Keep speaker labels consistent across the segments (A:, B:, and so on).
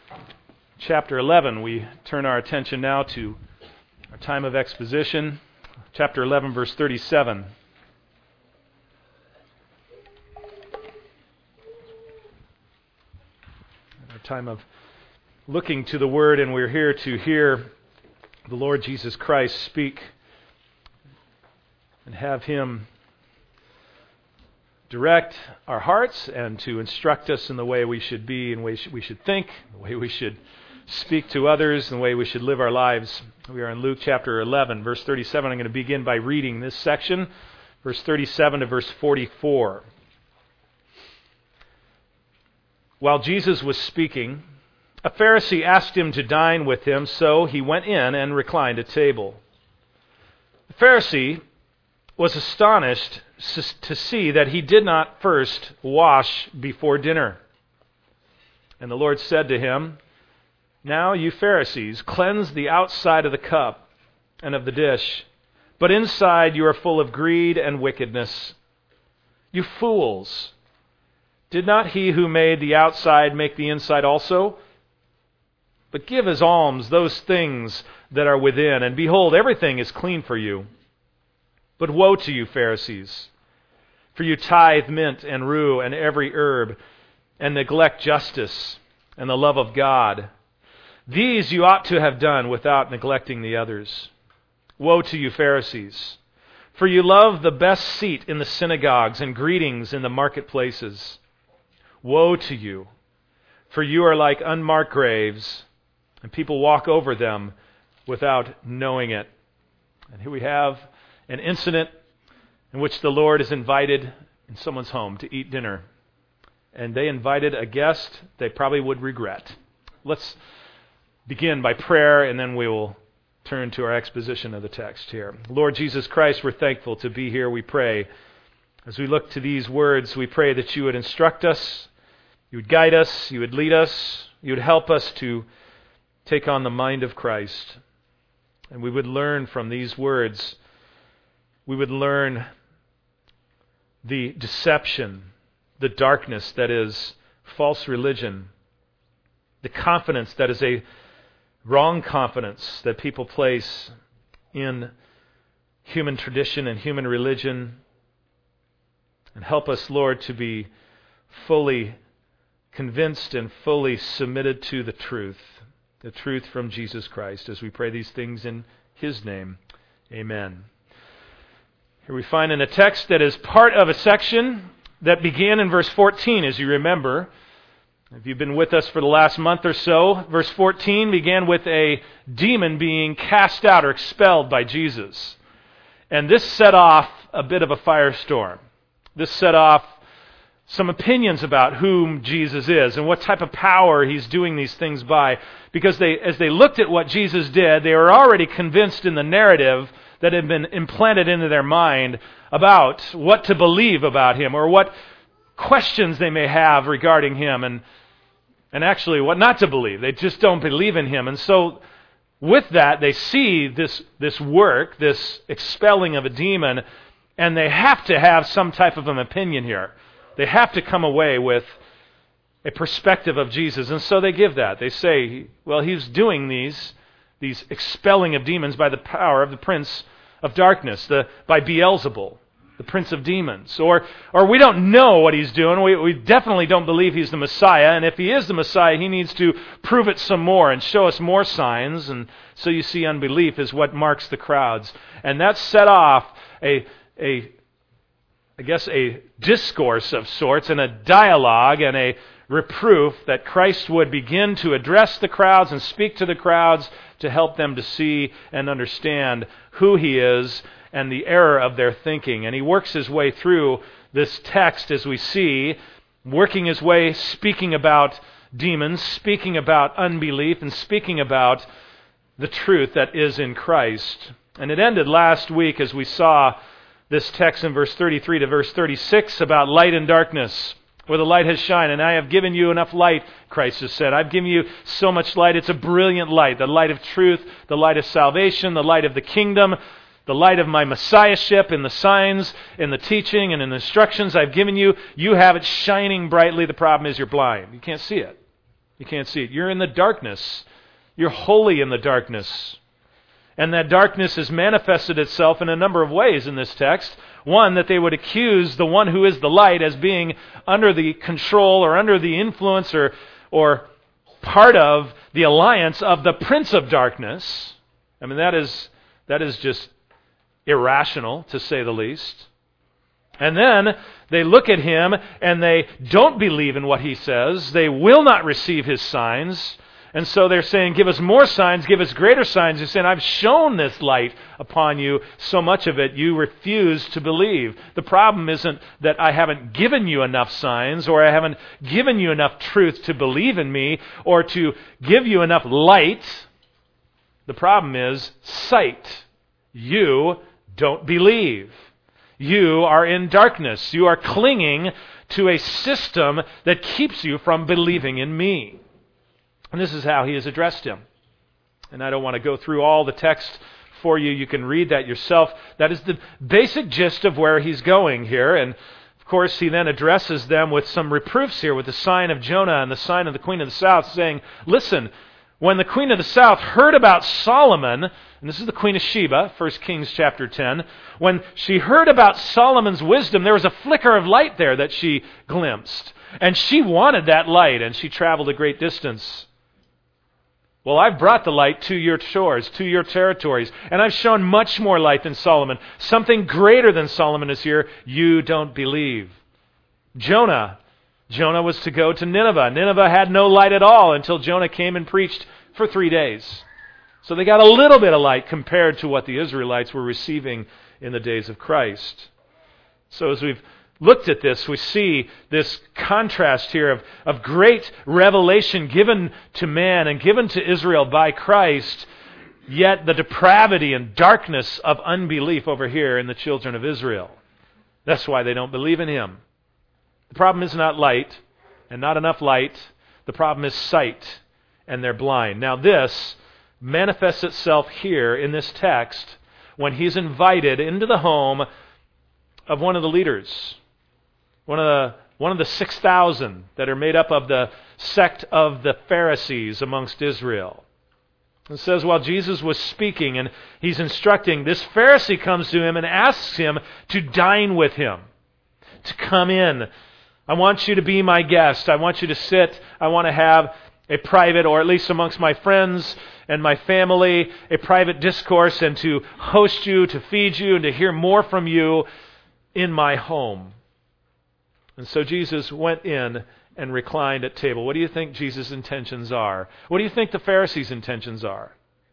A: chapter 11. We turn our attention now to our time of exposition. Chapter 11, verse 37. Our time of looking to the Word, and we're here to hear the Lord Jesus Christ speak and have Him direct our hearts and to instruct us in the way we should be and the way we should think, the way we should speak to others, and the way we should live our lives. We are in Luke chapter 11, verse 37. I'm going to begin by reading this section, verse 37 to verse 44. While Jesus was speaking, a Pharisee asked him to dine with him, so he went in and reclined at table. The Pharisee was astonished to see that he did not first wash before dinner. And the Lord said to him, "Now you Pharisees, cleanse the outside of the cup and of the dish, but inside you are full of greed and wickedness. You fools! Did not he who made the outside make the inside also? But give as alms those things that are within, and behold, everything is clean for you. But woe to you, Pharisees, for you tithe mint and rue and every herb, and neglect justice and the love of God. These you ought to have done without neglecting the others. Woe to you, Pharisees, for you love the best seat in the synagogues and greetings in the marketplaces. Woe to you, for you are like unmarked graves, and people walk over them without knowing it." And here we have an incident in which the Lord is invited in someone's home to eat dinner. And they invited a guest they probably would regret. Let's begin by prayer, and then we will turn to our exposition of the text here. Lord Jesus Christ, we're thankful to be here. We pray, as we look to these words, we pray that you would instruct us, you would guide us, you would lead us, you would help us to take on the mind of Christ. And we would learn from these words, we would learn the deception, the darkness that is false religion, the confidence that is a wrong confidence that people place in human tradition and human religion. And help us, Lord, to be fully convinced and fully submitted to the truth from Jesus Christ, as we pray these things in His name. Amen. Here we find in a text that is part of a section that began in verse 14, as you remember. If you've been with us for the last month or so, verse 14 began with a demon being cast out or expelled by Jesus. And this set off a bit of a firestorm. This set off some opinions about whom Jesus is and what type of power He's doing these things by. Because as they looked at what Jesus did, they were already convinced in the narrative that had been implanted into their mind about what to believe about Him, or what questions they may have regarding Him, and actually what not to believe. They just don't believe in Him. And so with that, they see this work, this expelling of a demon, and they have to have some type of an opinion here. They have to come away with a perspective of Jesus. And so they give that. They say, well, He's doing these expelling of demons by the power of the prince of darkness, by Beelzebul, the prince of demons. Or we don't know what He's doing. We definitely don't believe He's the Messiah. And if He is the Messiah, He needs to prove it some more and show us more signs. And so you see, unbelief is what marks the crowds. And that set off a discourse of sorts, and a dialogue and a reproof that Christ would begin to address the crowds and speak to the crowds to help them to see and understand who He is and the error of their thinking. And He works His way through this text, as we see, working His way, speaking about demons, speaking about unbelief, and speaking about the truth that is in Christ. And it ended last week as we saw this text in verse 33 to verse 36 about light and darkness, where the light has shined. And I have given you enough light, Christ has said. I've given you so much light. It's a brilliant light. The light of truth, the light of salvation, the light of the kingdom, the light of my messiahship in the signs, in the teaching, and in the instructions I've given you. You have it shining brightly. The problem is you're blind. You can't see it. You can't see it. You're in the darkness. You're wholly in the darkness. And that darkness has manifested itself in a number of ways in this text. One, that they would accuse the one who is the light as being under the control or under the influence or part of the alliance of the prince of darkness. I mean, that is just irrational, to say the least. And then they look at him and they don't believe in what he says. They will not receive his signs. And so they're saying, give us more signs, give us greater signs. They're saying, I've shown this light upon you, so much of it you refuse to believe. The problem isn't that I haven't given you enough signs, or I haven't given you enough truth to believe in me, or to give you enough light. The problem is sight. You don't believe. You are in darkness. You are clinging to a system that keeps you from believing in me. And this is how he has addressed him. And I don't want to go through all the text for you. You can read that yourself. That is the basic gist of where he's going here. And of course, he then addresses them with some reproofs here, with the sign of Jonah and the sign of the Queen of the South, saying, listen, when the Queen of the South heard about Solomon, and this is the Queen of Sheba, 1 Kings chapter 10, when she heard about Solomon's wisdom, there was a flicker of light there that she glimpsed. And she wanted that light, and she traveled a great distance. Well, I've brought the light to your shores, to your territories, and I've shown much more light than Solomon. Something greater than Solomon is here. You don't believe. Jonah was to go to Nineveh. Nineveh had no light at all until Jonah came and preached for 3 days. So they got a little bit of light compared to what the Israelites were receiving in the days of Christ. So as we've looked at this, we see this contrast here of great revelation given to man and given to Israel by Christ, yet the depravity and darkness of unbelief over here in the children of Israel. That's why they don't believe in him. The problem is not light and not enough light. The problem is sight, and they're blind. Now this manifests itself here in this text when he's invited into the home of one of the leaders, one of the 6,000 that are made up of the sect of the Pharisees amongst Israel. It says while Jesus was speaking and he's instructing, this Pharisee comes to him and asks him to dine with him, to come in. I want you to be my guest. I want you to sit. I want to have a private, or at least amongst my friends and my family, a private discourse, and to host you, to feed you, and to hear more from you in my home. And so Jesus went in and reclined at table. What do you think Jesus' intentions are? What do you think the Pharisees' intentions are?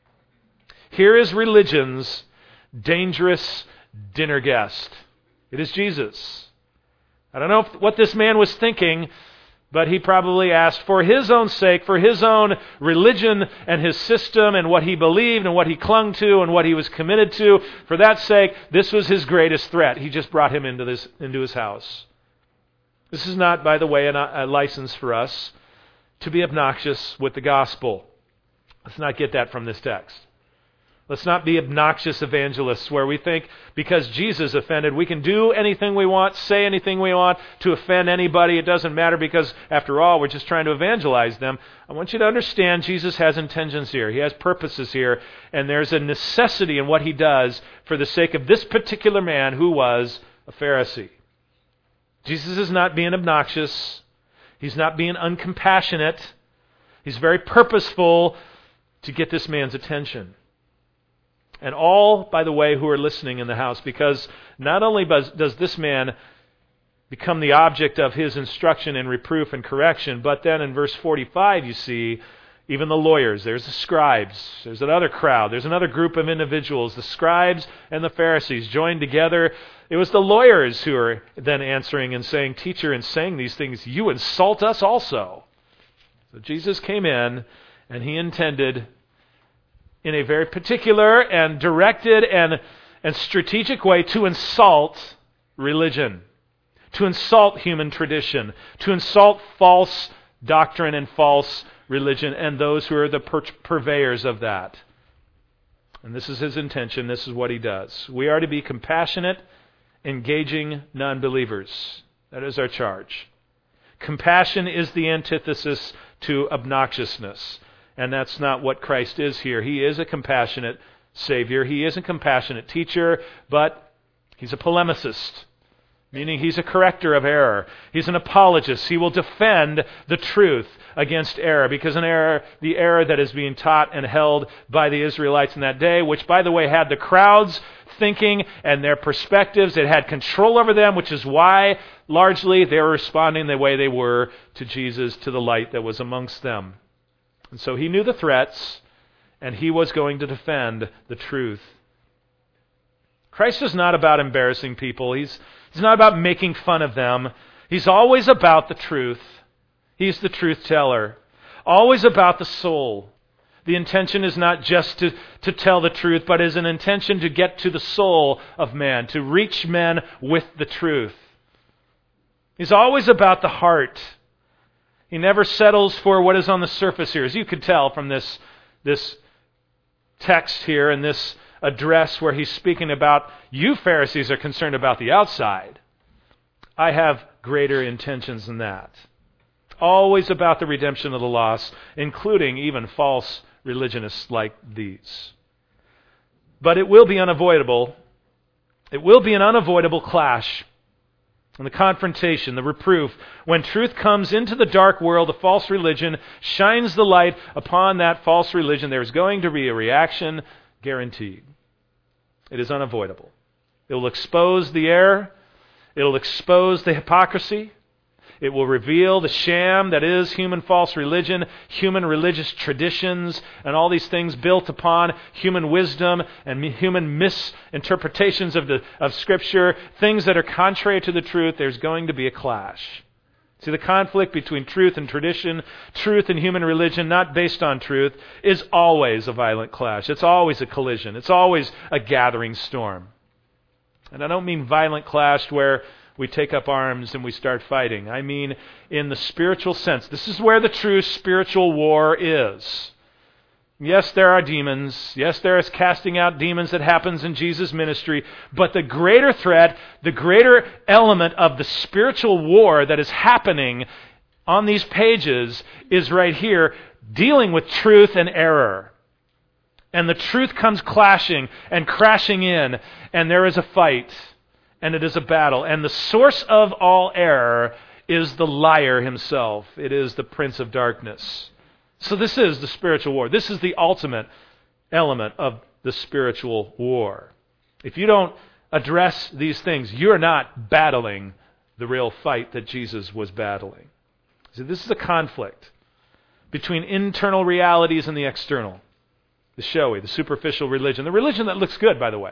A: Here is religion's dangerous dinner guest. It is Jesus. I don't know what this man was thinking, but he probably asked for his own sake, for his own religion and his system and what he believed and what he clung to and what he was committed to. For that sake, this was his greatest threat. He just brought him into his house. This is not, by the way, a license for us to be obnoxious with the gospel. Let's not get that from this text. Let's not be obnoxious evangelists where we think because Jesus offended, we can do anything we want, say anything we want to offend anybody. It doesn't matter because, after all, we're just trying to evangelize them. I want you to understand Jesus has intentions here. He has purposes here. And there's a necessity in what he does for the sake of this particular man who was a Pharisee. Jesus is not being obnoxious. He's not being uncompassionate. He's very purposeful to get this man's attention. And all, by the way, who are listening in the house, because not only does this man become the object of his instruction and reproof and correction, but then in verse 45 you see even the lawyers, there's the scribes, there's another crowd, there's another group of individuals, the scribes and the Pharisees joined together. It was the lawyers who are then answering and saying, "Teacher, in saying these things, you insult us also." So Jesus came in and he intended in a very particular and directed and strategic way to insult religion, to insult human tradition, to insult false doctrine and false religion and those who are the purveyors of that. And this is his intention. This is what he does. We are to be compassionate, engaging non-believers. That is our charge. Compassion is the antithesis to obnoxiousness. And that's not what Christ is here. He is a compassionate Savior. He is a compassionate teacher, but He's a polemicist, meaning He's a corrector of error. He's an apologist. He will defend the truth against error, because the error that is being taught and held by the Israelites in that day, which, by the way, had the crowds thinking and their perspectives. It had control over them, which is why, largely, they were responding the way they were to Jesus, to the light that was amongst them. And so He knew the threats, and He was going to defend the truth. Christ is not about embarrassing people. He's not about making fun of them. He's always about the truth. He's the truth teller. Always about the soul. The intention is not just to tell the truth, but is an intention to get to the soul of man, to reach men with the truth. He's always about the heart. He never settles for what is on the surface here. As you could tell from this text here and this address where he's speaking about, you Pharisees are concerned about the outside. I have greater intentions than that. Always about the redemption of the lost, including even false religionists like these. But it will be unavoidable. It will be an unavoidable clash. And the confrontation, the reproof, when truth comes into the dark world, the false religion shines the light upon that false religion, there's going to be a reaction, guaranteed. It is unavoidable. It will expose the error. It will expose the hypocrisy. It will reveal the sham that is human false religion, human religious traditions, and all these things built upon human wisdom and human misinterpretations of Scripture, things that are contrary to the truth. There's going to be a clash. See, the conflict between truth and tradition, truth and human religion, not based on truth, is always a violent clash. It's always a collision. It's always a gathering storm. And I don't mean violent clash where we take up arms and we start fighting. I mean in the spiritual sense. This is where the true spiritual war is. Yes, there are demons. Yes, there is casting out demons that happens in Jesus' ministry. But the greater threat, the greater element of the spiritual war that is happening on these pages is right here, dealing with truth and error. And the truth comes clashing and crashing in, and there is a fight, and it is a battle. And the source of all error is the liar himself. It is the prince of darkness. So this is the spiritual war. This is the ultimate element of the spiritual war. If you don't address these things, you're not battling the real fight that Jesus was battling. So this is a conflict between internal realities and the external. The showy, the superficial religion. The religion that looks good, by the way.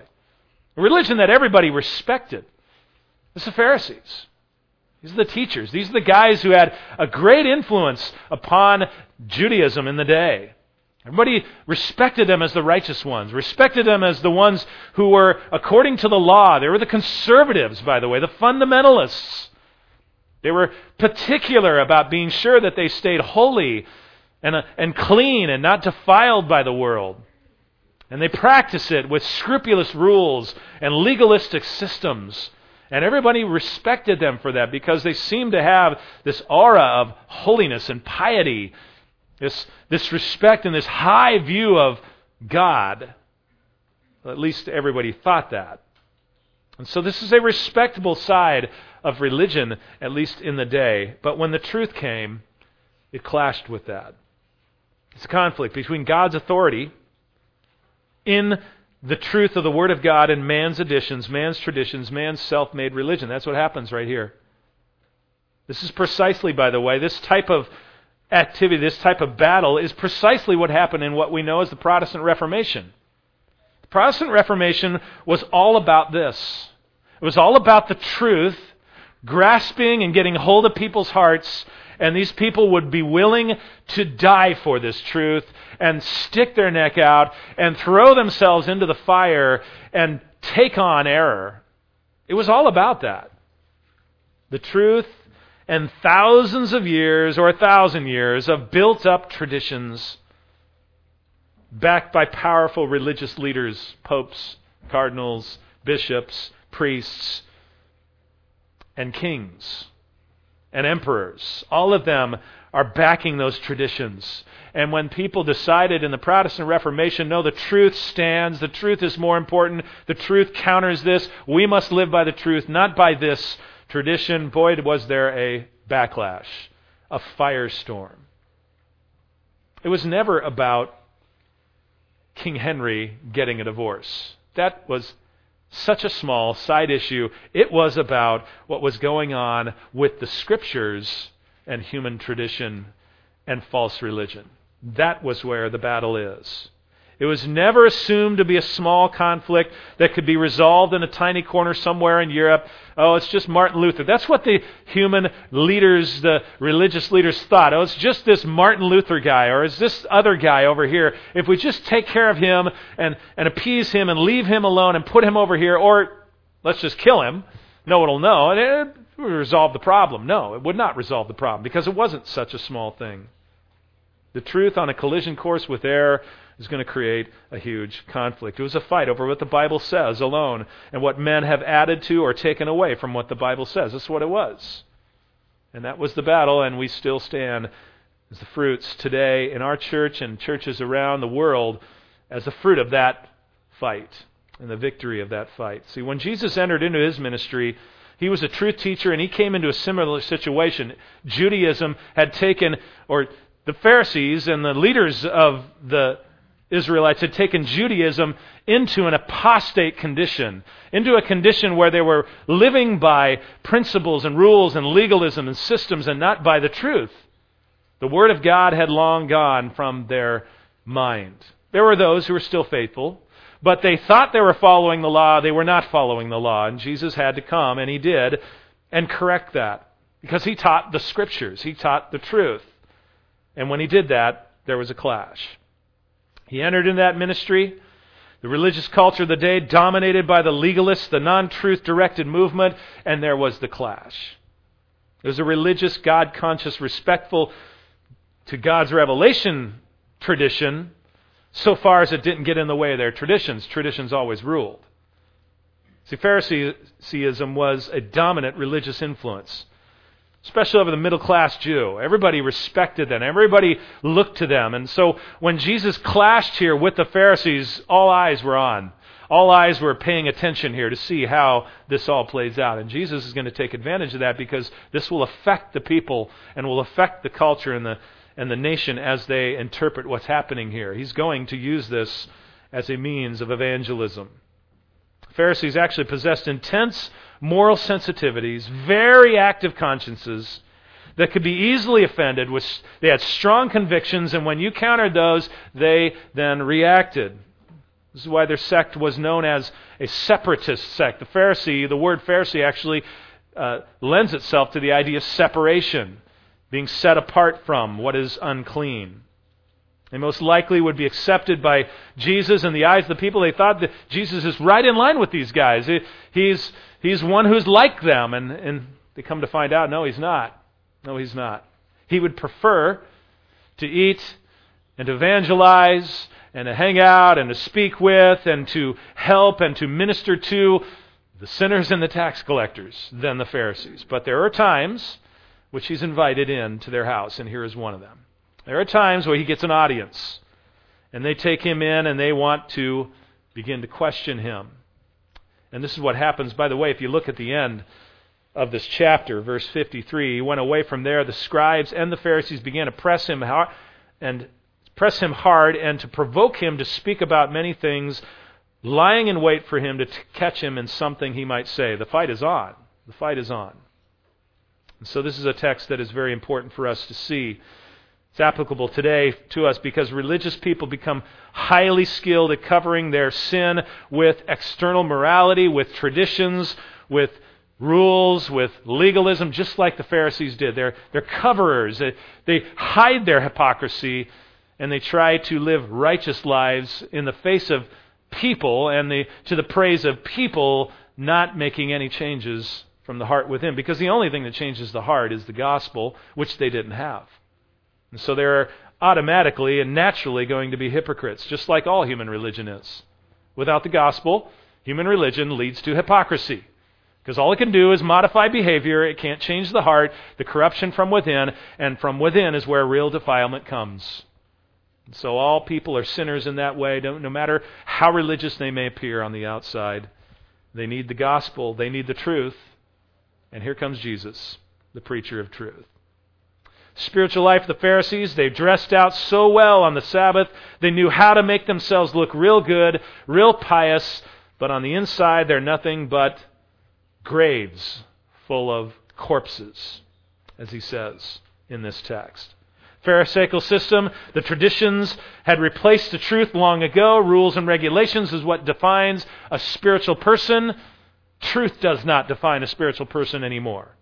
A: A religion that everybody respected. It's the Pharisees. These are the teachers. These are the guys who had a great influence upon Judaism in the day. Everybody respected them as the righteous ones, respected them as the ones who were according to the law. They were the conservatives, by the way, the fundamentalists. They were particular about being sure that they stayed holy and clean and not defiled by the world. And they practice it with scrupulous rules and legalistic systems. And everybody respected them for that because they seemed to have this aura of holiness and piety, this respect and this high view of God. At least everybody thought that. And so this is a respectable side of religion, at least in the day. But when the truth came, it clashed with that. It's a conflict between God's authority in the truth of the Word of God and man's additions, man's traditions, man's self-made religion. That's what happens right here. This is precisely, by the way, this type of activity, this type of battle is precisely what happened in what we know as the Protestant Reformation. The Protestant Reformation was all about this. It was all about the truth, grasping and getting hold of people's hearts, and these people would be willing to die for this truth and stick their neck out and throw themselves into the fire and take on error. It was all about that. The truth and thousands of years or 1,000 years of built-up traditions backed by powerful religious leaders, popes, cardinals, bishops, priests, and kings and emperors. All of them are backing those traditions. And when people decided in the Protestant Reformation, no, the truth stands, the truth is more important, the truth counters this, we must live by the truth, not by this tradition, boy, was there a backlash, a firestorm. It was never about King Henry getting a divorce. That was such a small side issue. It was about what was going on with the Scriptures and human tradition and false religion. That was where the battle is. It was never assumed to be a small conflict that could be resolved in a tiny corner somewhere in Europe. Oh, it's just Martin Luther. That's what the human leaders, the religious leaders thought. Oh, it's just this Martin Luther guy, or it's this other guy over here. If we just take care of him and appease him and leave him alone and put him over here, or let's just kill him, no one will know, and it would resolve the problem. No, it would not resolve the problem because it wasn't such a small thing. The truth on a collision course with error is going to create a huge conflict. It was a fight over what the Bible says alone and what men have added to or taken away from what the Bible says. That's what it was. And that was the battle, and we still stand as the fruits today in our church and churches around the world as the fruit of that fight and the victory of that fight. See, when Jesus entered into his ministry, he was a truth teacher, and he came into a similar situation. Judaism had taken, or the Pharisees and the leaders of the Israelites had taken Judaism into an apostate condition, into a condition where they were living by principles and rules and legalism and systems and not by the truth. The Word of God had long gone from their mind. There were those who were still faithful, but they thought they were following the law. They were not following the law, and Jesus had to come, and he did, and correct that because he taught the Scriptures. He taught the truth. And when he did that, there was a clash. He entered in that ministry. The religious culture of the day dominated by the legalists, the non-truth directed movement, and there was the clash. It was a religious, God-conscious, respectful to God's revelation tradition, so far as it didn't get in the way of their traditions. Traditions always ruled. See, Phariseeism was a dominant religious influence, especially over the middle-class Jew. Everybody respected them. Everybody looked to them. And so when Jesus clashed here with the Pharisees, all eyes were on. All eyes were paying attention here to see how this all plays out. And Jesus is going to take advantage of that because this will affect the people and will affect the culture and the nation as they interpret what's happening here. He's going to use this as a means of evangelism. Pharisees actually possessed intense moral sensitivities, very active consciences that could be easily offended. They had strong convictions, and when you countered those, they then reacted. This is why their sect was known as a separatist sect. The word Pharisee actually lends itself to the idea of separation, being set apart from what is unclean. They most likely would be accepted by Jesus in the eyes of the people. They thought that Jesus is right in line with these guys. He's one who's like them. And they come to find out, no, he's not. No, he's not. He would prefer to eat and to evangelize and to hang out and to speak with and to help and to minister to the sinners and the tax collectors than the Pharisees. But there are times which he's invited in to their house, and here is one of them. There are times where he gets an audience, and they take him in and they want to begin to question him. And this is what happens, by the way, if you look at the end of this chapter, verse 53, he went away from there. The scribes and the Pharisees began to press him hard and to provoke him to speak about many things, lying in wait for him to catch him in something he might say. The fight is on. The fight is on. And so this is a text that is very important for us to see. It's applicable today to us because religious people become highly skilled at covering their sin with external morality, with traditions, with rules, with legalism, just like the Pharisees did. They're coverers. They hide their hypocrisy, and they try to live righteous lives in the face of people and to the praise of people, not making any changes from the heart within. Because the only thing that changes the heart is the gospel, which they didn't have. And so they're automatically and naturally going to be hypocrites, just like all human religion is. Without the gospel, human religion leads to hypocrisy. Because all it can do is modify behavior. It can't change the heart, the corruption from within, and from within is where real defilement comes. So all people are sinners in that way, no matter how religious they may appear on the outside. They need the gospel. They need the truth. And here comes Jesus, the preacher of truth. Spiritual life, the Pharisees, they dressed out so well on the Sabbath. They knew how to make themselves look real good, real pious, but on the inside they're nothing but graves full of corpses, as he says in this text. Pharisaical system, the traditions had replaced the truth long ago. Rules and regulations is what defines a spiritual person. Truth does not define a spiritual person anymore.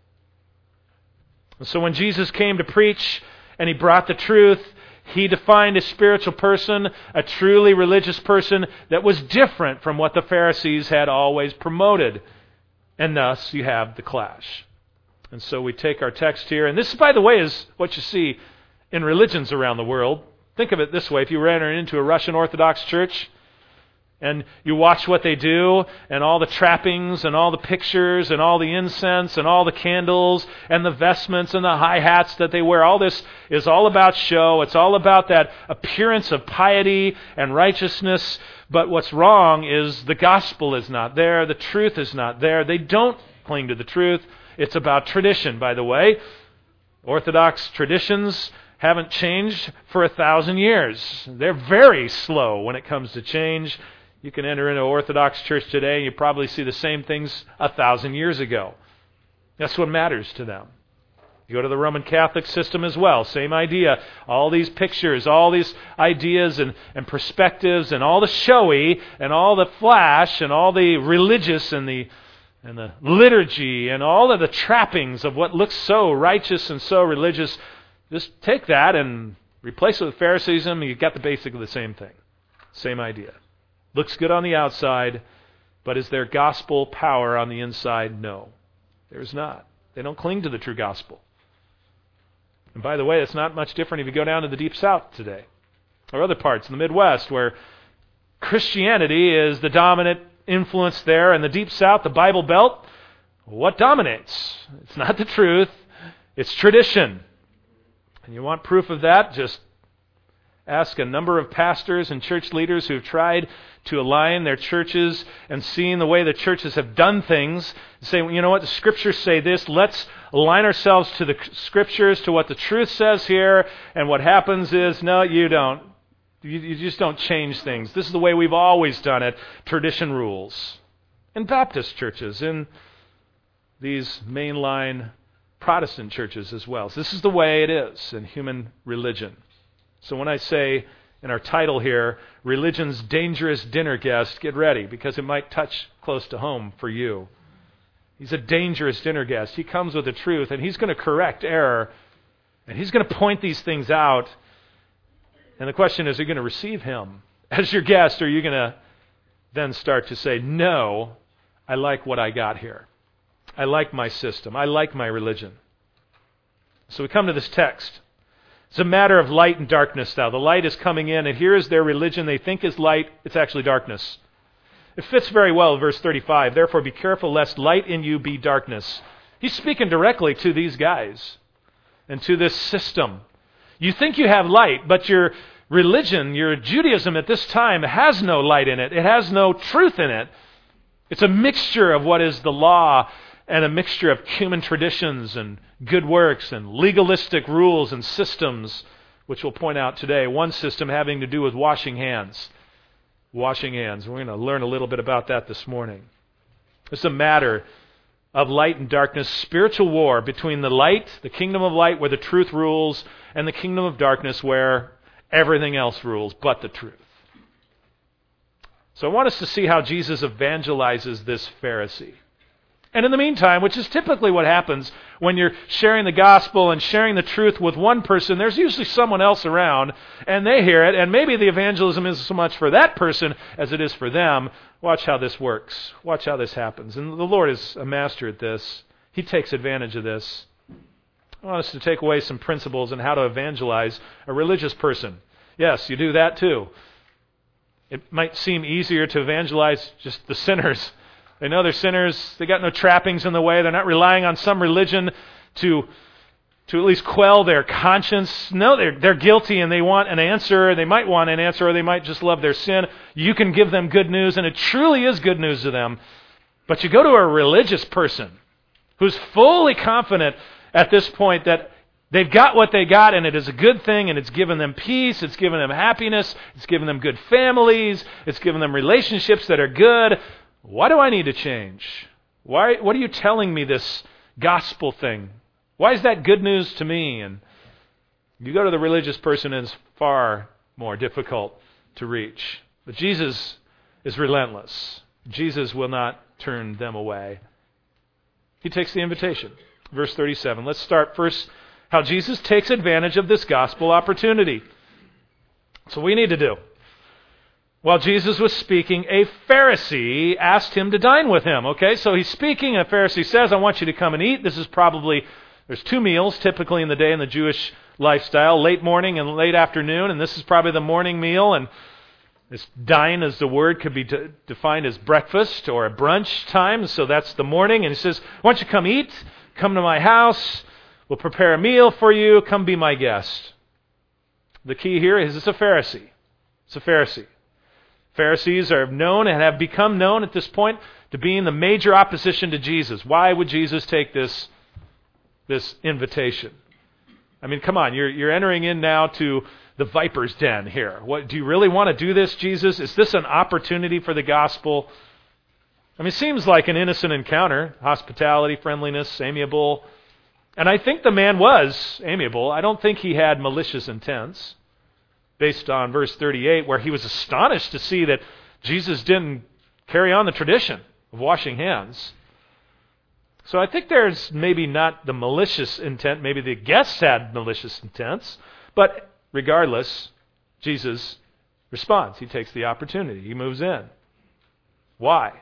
A: And so when Jesus came to preach and he brought the truth, he defined a spiritual person, a truly religious person that was different from what the Pharisees had always promoted. And thus you have the clash. And so we take our text here, and this, by the way, is what you see in religions around the world. Think of it this way. If you were entering into a Russian Orthodox church and you watch what they do and all the trappings and all the pictures and all the incense and all the candles and the vestments and the high hats that they wear, all this is all about show. It's all about that appearance of piety and righteousness. But what's wrong is the gospel is not there. The truth is not there. They don't cling to the truth. It's about tradition, by the way. Orthodox traditions haven't changed for 1,000 years. They're very slow when it comes to change. You can enter into an Orthodox church today and you probably see the same things 1,000 years ago. That's what matters to them. You go to the Roman Catholic system as well, same idea. All these pictures, all these ideas and perspectives and all the showy and all the flash and all the religious and the liturgy and all of the trappings of what looks so righteous and so religious. Just take that and replace it with Pharisaism and you've got the basic of the same thing. Same idea. Looks good on the outside, but is there gospel power on the inside? No, there's not. They don't cling to the true gospel. And by the way, it's not much different if you go down to the Deep South today, or other parts in the Midwest where Christianity is the dominant influence there. In the Deep South, the Bible Belt, what dominates? It's not the truth, it's tradition. And you want proof of that? Just ask a number of pastors and church leaders who've tried to align their churches and seen the way the churches have done things. Say, you know what, the Scriptures say this. Let's align ourselves to the Scriptures, to what the truth says here. And what happens is, no, you don't. You just don't change things. This is the way we've always done it. Tradition rules. In Baptist churches, in these mainline Protestant churches as well. So this is the way it is in human religion. So when I say in our title here, Religion's Dangerous Dinner Guest, get ready, because it might touch close to home for you. He's a dangerous dinner guest. He comes with the truth, and he's going to correct error, and he's going to point these things out. And the question is, are you going to receive him as your guest, or are you going to then start to say, no, I like what I got here. I like my system. I like my religion. So we come to this text. It's a matter of light and darkness now. The light is coming in, and here is their religion. They think is light. It's actually darkness. It fits very well in verse 35. Therefore, be careful lest light in you be darkness. He's speaking directly to these guys and to this system. You think you have light, but your religion, your Judaism at this time has no light in it. It has no truth in it. It's a mixture of what is the law and a mixture of human traditions and good works and legalistic rules and systems, which we'll point out today. One system having to do with washing hands. Washing hands. We're going to learn a little bit about that this morning. It's a matter of light and darkness, spiritual war between the light, the kingdom of light where the truth rules, and the kingdom of darkness where everything else rules but the truth. So I want us to see how Jesus evangelizes this Pharisee. And in the meantime, which is typically what happens when you're sharing the gospel and sharing the truth with one person, there's usually someone else around, and they hear it, and maybe the evangelism isn't so much for that person as it is for them. Watch how this works. Watch how this happens. And the Lord is a master at this. He takes advantage of this. I want us to take away some principles on how to evangelize a religious person. Yes, you do that too. It might seem easier to evangelize just the sinners They know they're sinners. They got no trappings in the way. They're not relying on some religion to at least quell their conscience. No, they're guilty and they want an answer. They might want an answer, or they might just love their sin. You can give them good news, and it truly is good news to them. But you go to a religious person who's fully confident at this point that they've got what they got, and it is a good thing, and it's given them peace, it's given them happiness, it's given them good families, it's given them relationships that are good. Why do I need to change? What are you telling me this gospel thing? Why is that good news to me? And you go to the religious person, and it's far more difficult to reach. But Jesus is relentless. Jesus will not turn them away. He takes the invitation. Verse 37. Let's start first how Jesus takes advantage of this gospel opportunity. So we need to do. While Jesus was speaking, a Pharisee asked him to dine with him. Okay, so he's speaking, and a Pharisee says, I want you to come and eat. This is probably, there's two meals typically in the day in the Jewish lifestyle, late morning and late afternoon, and this is probably the morning meal, and this dine as the word could be defined as breakfast or a brunch time, so that's the morning, and he says, why don't you come eat, come to my house, we'll prepare a meal for you, come be my guest. The key here is it's a Pharisee. It's a Pharisee. Pharisees are known and have become known at this point to be in the major opposition to Jesus. Why would Jesus take this invitation? I mean, come on, you're entering in now to the viper's den here. What, do you really want to do this, Jesus? Is this an opportunity for the gospel? I mean, it seems like an innocent encounter. Hospitality, friendliness, amiable. And I think the man was amiable. I don't think he had malicious intents, based on verse 38, where he was astonished to see that Jesus didn't carry on the tradition of washing hands. So I think there's maybe not the malicious intent. Maybe the guests had malicious intents. But regardless, Jesus responds. He takes the opportunity. He moves in. Why?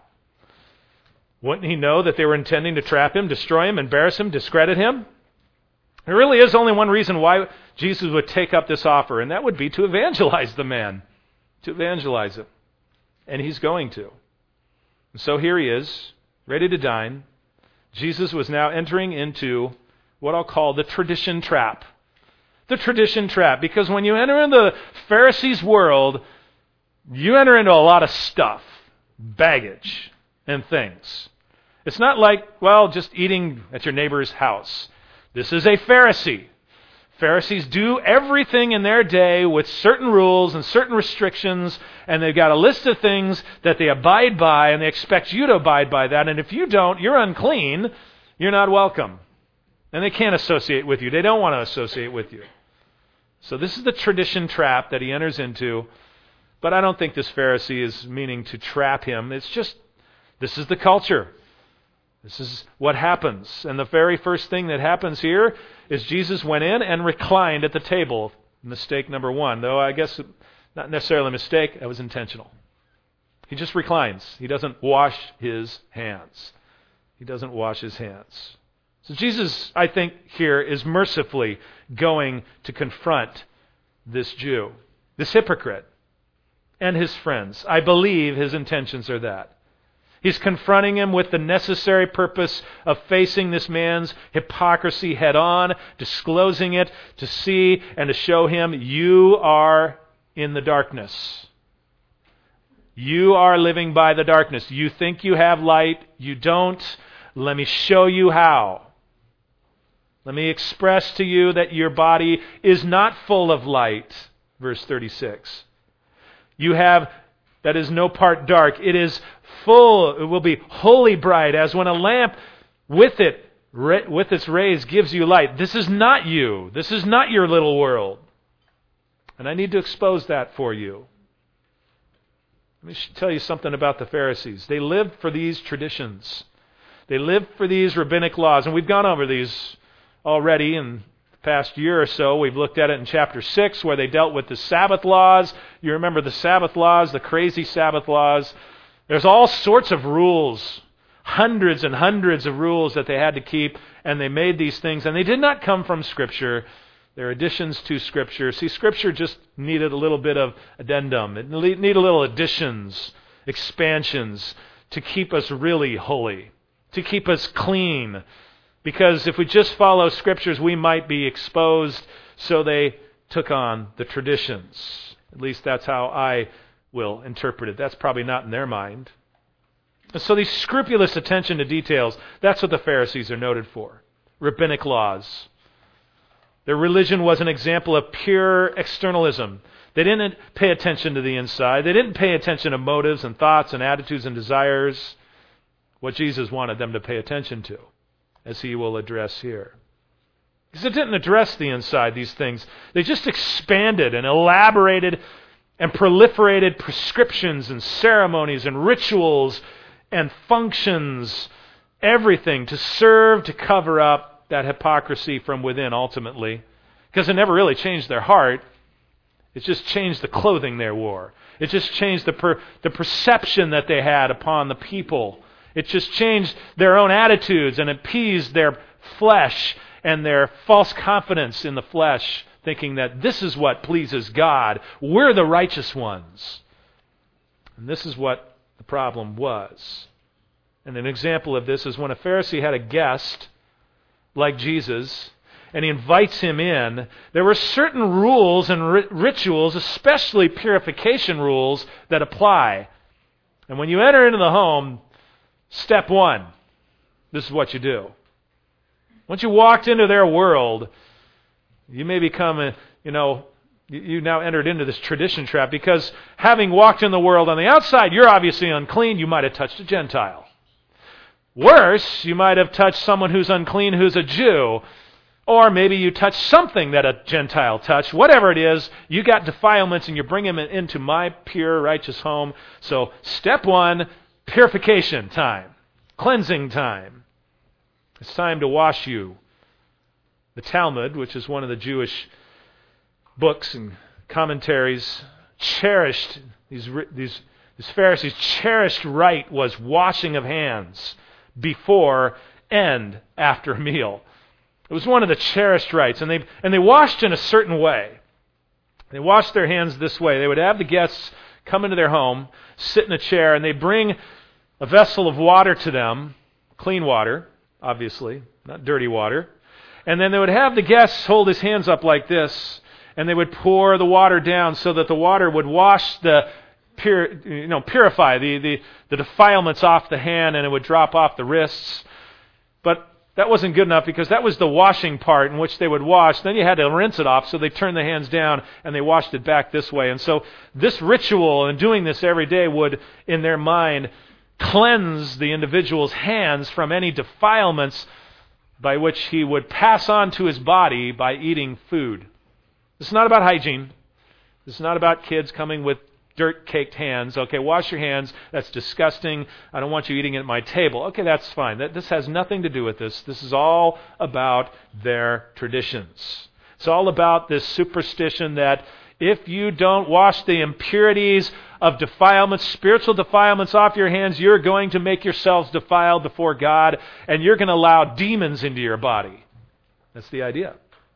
A: Wouldn't he know that they were intending to trap him, destroy him, embarrass him, discredit him? There really is only one reason why Jesus would take up this offer, and that would be to evangelize the man, to evangelize him. And he's going to. And so here he is, ready to dine. Jesus was now entering into what I'll call the tradition trap. The tradition trap, because when you enter into the Pharisees' world, you enter into a lot of stuff, baggage, and things. It's not like, well, just eating at your neighbor's house. This is a Pharisee. Pharisees do everything in their day with certain rules and certain restrictions, and they've got a list of things that they abide by, and they expect you to abide by that. And if you don't, you're unclean, you're not welcome. And they can't associate with you. They don't want to associate with you. So this is the tradition trap that he enters into. But I don't think this Pharisee is meaning to trap him. It's just, this is the culture. This is what happens. And the very first thing that happens here is Jesus went in and reclined at the table. Mistake number one. Though I guess not necessarily a mistake, that was intentional. He just reclines. He doesn't wash his hands. He doesn't wash his hands. So Jesus, I think, here is mercifully going to confront this Jew, this hypocrite, and his friends. I believe his intentions are that. He's confronting him with the necessary purpose of facing this man's hypocrisy head on, disclosing it to see and to show him you are in the darkness. You are living by the darkness. You think you have light. You don't. Let me show you how. Let me express to you that your body is not full of light. Verse 36. You have, that is no part dark. It is full, it will be wholly bright, as when a lamp with its rays gives you light. This is not you. This is not your little world. And I need to expose that for you. Let me tell you something about the Pharisees. They lived for these traditions. They lived for these rabbinic laws. And we've gone over these already in the past year or so. We've looked at it in chapter 6 where they dealt with the Sabbath laws. You remember the Sabbath laws, the crazy Sabbath laws. There's all sorts of rules, hundreds and hundreds of rules that they had to keep, and they made these things, and they did not come from Scripture. They're additions to Scripture. See, Scripture just needed a little bit of addendum. It needed little additions, expansions to keep us really holy, to keep us clean. Because if we just follow Scriptures, we might be exposed, so they took on the traditions. At least that's how I will interpret it. That's probably not in their mind. And so these scrupulous attention to details, that's what the Pharisees are noted for. Rabbinic laws. Their religion was an example of pure externalism. They didn't pay attention to the inside. They didn't pay attention to motives and thoughts and attitudes and desires, what Jesus wanted them to pay attention to, as he will address here. Because it didn't address the inside, these things. They just expanded and elaborated and proliferated prescriptions and ceremonies and rituals and functions, everything to serve to cover up that hypocrisy from within ultimately. Because it never really changed their heart. It just changed the clothing they wore. It just changed the perception that they had upon the people. It just changed their own attitudes and appeased their flesh and their false confidence in the flesh, thinking that this is what pleases God. We're the righteous ones. And this is what the problem was. And an example of this is when a Pharisee had a guest like Jesus, and he invites him in, there were certain rules and rituals, especially purification rules, that apply. And when you enter into the home, step one, this is what you do. Once you walked into their world, you may become you now entered into this tradition trap, because having walked in the world on the outside, you're obviously unclean. You might have touched a Gentile. Worse, you might have touched someone who's unclean who's a Jew. Or maybe you touched something that a Gentile touched. Whatever it is, you got defilements and you bring them into my pure, righteous home. So step one, purification time. Cleansing time. It's time to wash you. The Talmud, which is one of the Jewish books and commentaries, cherished, these Pharisees' cherished rite was washing of hands before and after a meal. It was one of the cherished rites, and they washed in a certain way. They washed their hands this way. They would have the guests come into their home, sit in a chair, and they'd bring a vessel of water to them, clean water, obviously, not dirty water. And then they would have the guests hold his hands up like this, and they would pour the water down so that the water would wash purify the defilements off the hand, and it would drop off the wrists. But that wasn't good enough, because that was the washing part in which they would wash. Then you had to rinse it off, so they turned the hands down and they washed it back this way. And so this ritual and doing this every day would, in their mind, cleanse the individual's hands from any defilements by which he would pass on to his body by eating food. This is not about hygiene. This is not about kids coming with dirt-caked hands. Okay, wash your hands. That's disgusting. I don't want you eating at my table. Okay, that's fine. This has nothing to do with this. This is all about their traditions. It's all about this superstition that if you don't wash the impurities of defilements, spiritual defilements off your hands, you're going to make yourselves defiled before God, and you're going to allow demons into your body. That's the idea.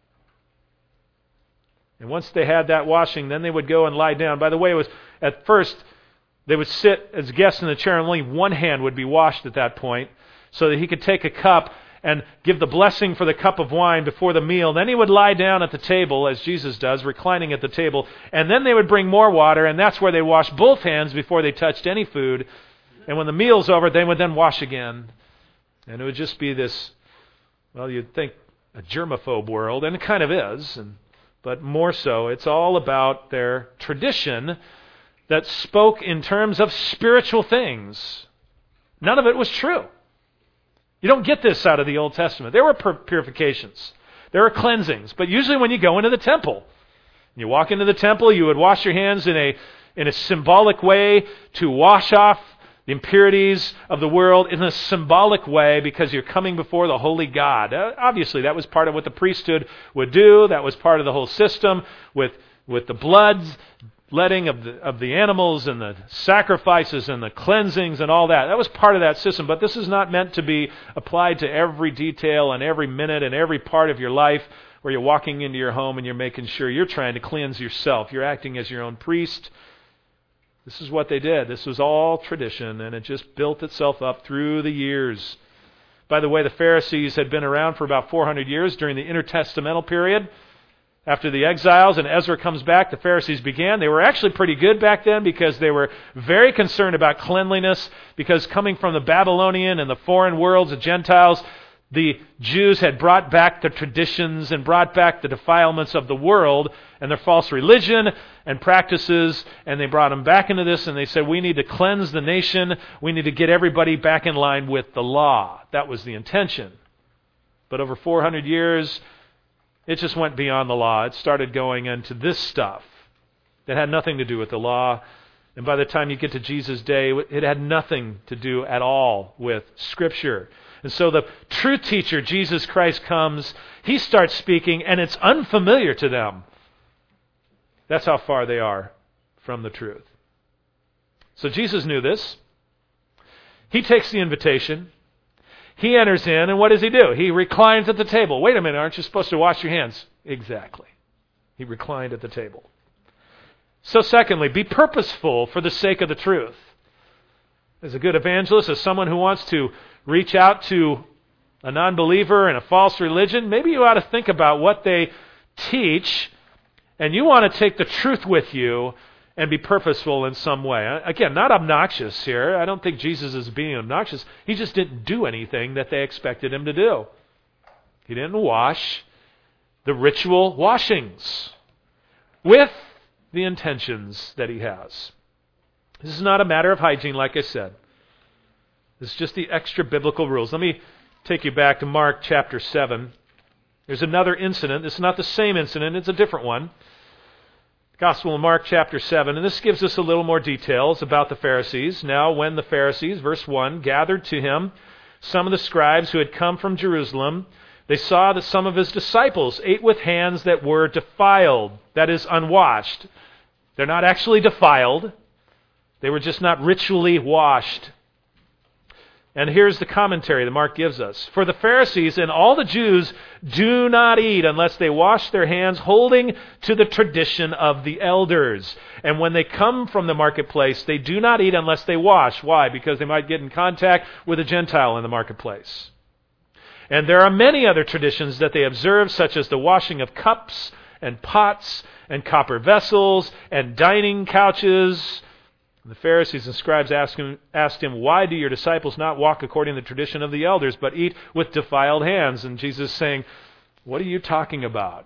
A: And once they had that washing, then they would go and lie down. By the way, it was at first they would sit as guests in the chair, and only one hand would be washed at that point, so that he could take a cup and give the blessing for the cup of wine before the meal. Then he would lie down at the table, as Jesus does, reclining at the table. And then they would bring more water, and that's where they washed both hands before they touched any food. And when the meal's over, they would then wash again. And it would just be this, well, you'd think a germaphobe world, and it kind of is, but more so, it's all about their tradition that spoke in terms of spiritual things. None of it was true. You don't get this out of the Old Testament. There were purifications. There were cleansings. But usually when you go into the temple, you walk into the temple, you would wash your hands in a symbolic way to wash off the impurities of the world in a symbolic way, because you're coming before the holy God. Obviously, that was part of what the priesthood would do. That was part of the whole system with the bloods, letting of the animals and the sacrifices and the cleansings and all that. That was part of that system. But this is not meant to be applied to every detail and every minute and every part of your life, where you're walking into your home and you're making sure you're trying to cleanse yourself. You're acting as your own priest. This is what they did. This was all tradition, and it just built itself up through the years. By the way, the Pharisees had been around for about 400 years during the intertestamental period. After the exiles and Ezra comes back, the Pharisees began. They were actually pretty good back then because they were very concerned about cleanliness, because coming from the Babylonian and the foreign worlds, the Gentiles, the Jews had brought back the traditions and brought back the defilements of the world and their false religion and practices, and they brought them back into this, and they said, we need to cleanse the nation. We need to get everybody back in line with the law. That was the intention. But over 400 years, it just went beyond the law. It started going into this stuff that had nothing to do with the law. And by the time you get to Jesus' day, it had nothing to do at all with Scripture. And so the truth teacher, Jesus Christ, comes. He starts speaking, and it's unfamiliar to them. That's how far they are from the truth. So Jesus knew this. He takes the invitation. He enters in, and what does he do? He reclines at the table. Wait a minute, aren't you supposed to wash your hands? Exactly. He reclined at the table. So secondly, be purposeful for the sake of the truth. As a good evangelist, as someone who wants to reach out to a non-believer in a false religion, maybe you ought to think about what they teach, and you want to take the truth with you and be purposeful in some way. Again, not obnoxious here. I don't think Jesus is being obnoxious. He just didn't do anything that they expected him to do. He didn't wash the ritual washings with the intentions that he has. This is not a matter of hygiene, like I said. This is just the extra biblical rules. Let me take you back to Mark chapter 7. There's another incident. It's not the same incident. It's a different one. Gospel of Mark chapter 7. And this gives us a little more details about the Pharisees. Now when the Pharisees, verse 1, gathered to him some of the scribes who had come from Jerusalem, they saw that some of his disciples ate with hands that were defiled, that is, unwashed. They're not actually defiled. They were just not ritually washed. And here's the commentary that Mark gives us. For the Pharisees and all the Jews do not eat unless they wash their hands, holding to the tradition of the elders. And when they come from the marketplace, they do not eat unless they wash. Why? Because they might get in contact with a Gentile in the marketplace. And there are many other traditions that they observe, such as the washing of cups and pots and copper vessels and dining couches. The Pharisees and scribes asked him, why do your disciples not walk according to the tradition of the elders, but eat with defiled hands? And Jesus is saying, what are you talking about?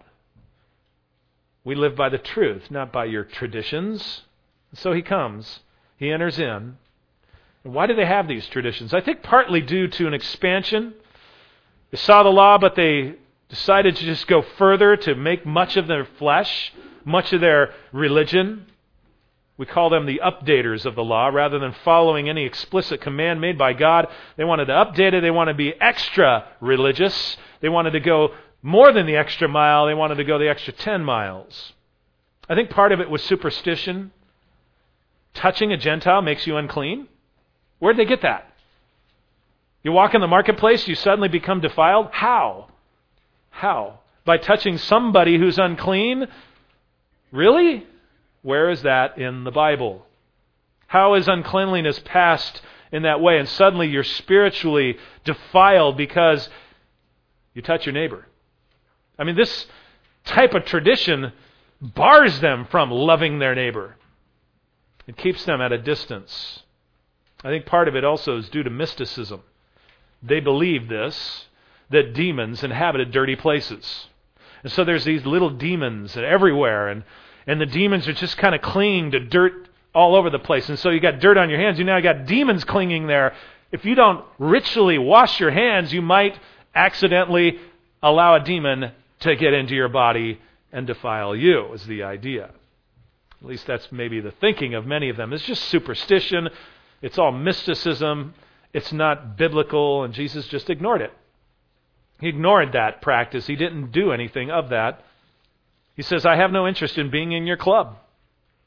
A: We live by the truth, not by your traditions. And so he comes. He enters in. And why do they have these traditions? I think partly due to an expansion. They saw the law, but they decided to just go further, to make much of their flesh, much of their religion. We call them the updaters of the law. Rather than following any explicit command made by God, they wanted to update it. They wanted to be extra religious. They wanted to go more than the extra mile. They wanted to go the extra 10 miles. I think part of it was superstition. Touching a Gentile makes you unclean. Where did they get that? You walk in the marketplace, you suddenly become defiled? How? How? By touching somebody who's unclean? Really? Where is that in the Bible? How is uncleanliness passed in that way? And suddenly you're spiritually defiled because you touch your neighbor. I mean, this type of tradition bars them from loving their neighbor. It keeps them at a distance. I think part of it also is due to mysticism. They believe this, that demons inhabited dirty places. And so there's these little demons everywhere, and the demons are just kind of clinging to dirt all over the place. And so you got dirt on your hands. You now got demons clinging there. If you don't ritually wash your hands, you might accidentally allow a demon to get into your body and defile you, is the idea. At least that's maybe the thinking of many of them. It's just superstition. It's all mysticism. It's not biblical, and Jesus just ignored it. He ignored that practice. He didn't do anything of that. He says, I have no interest in being in your club.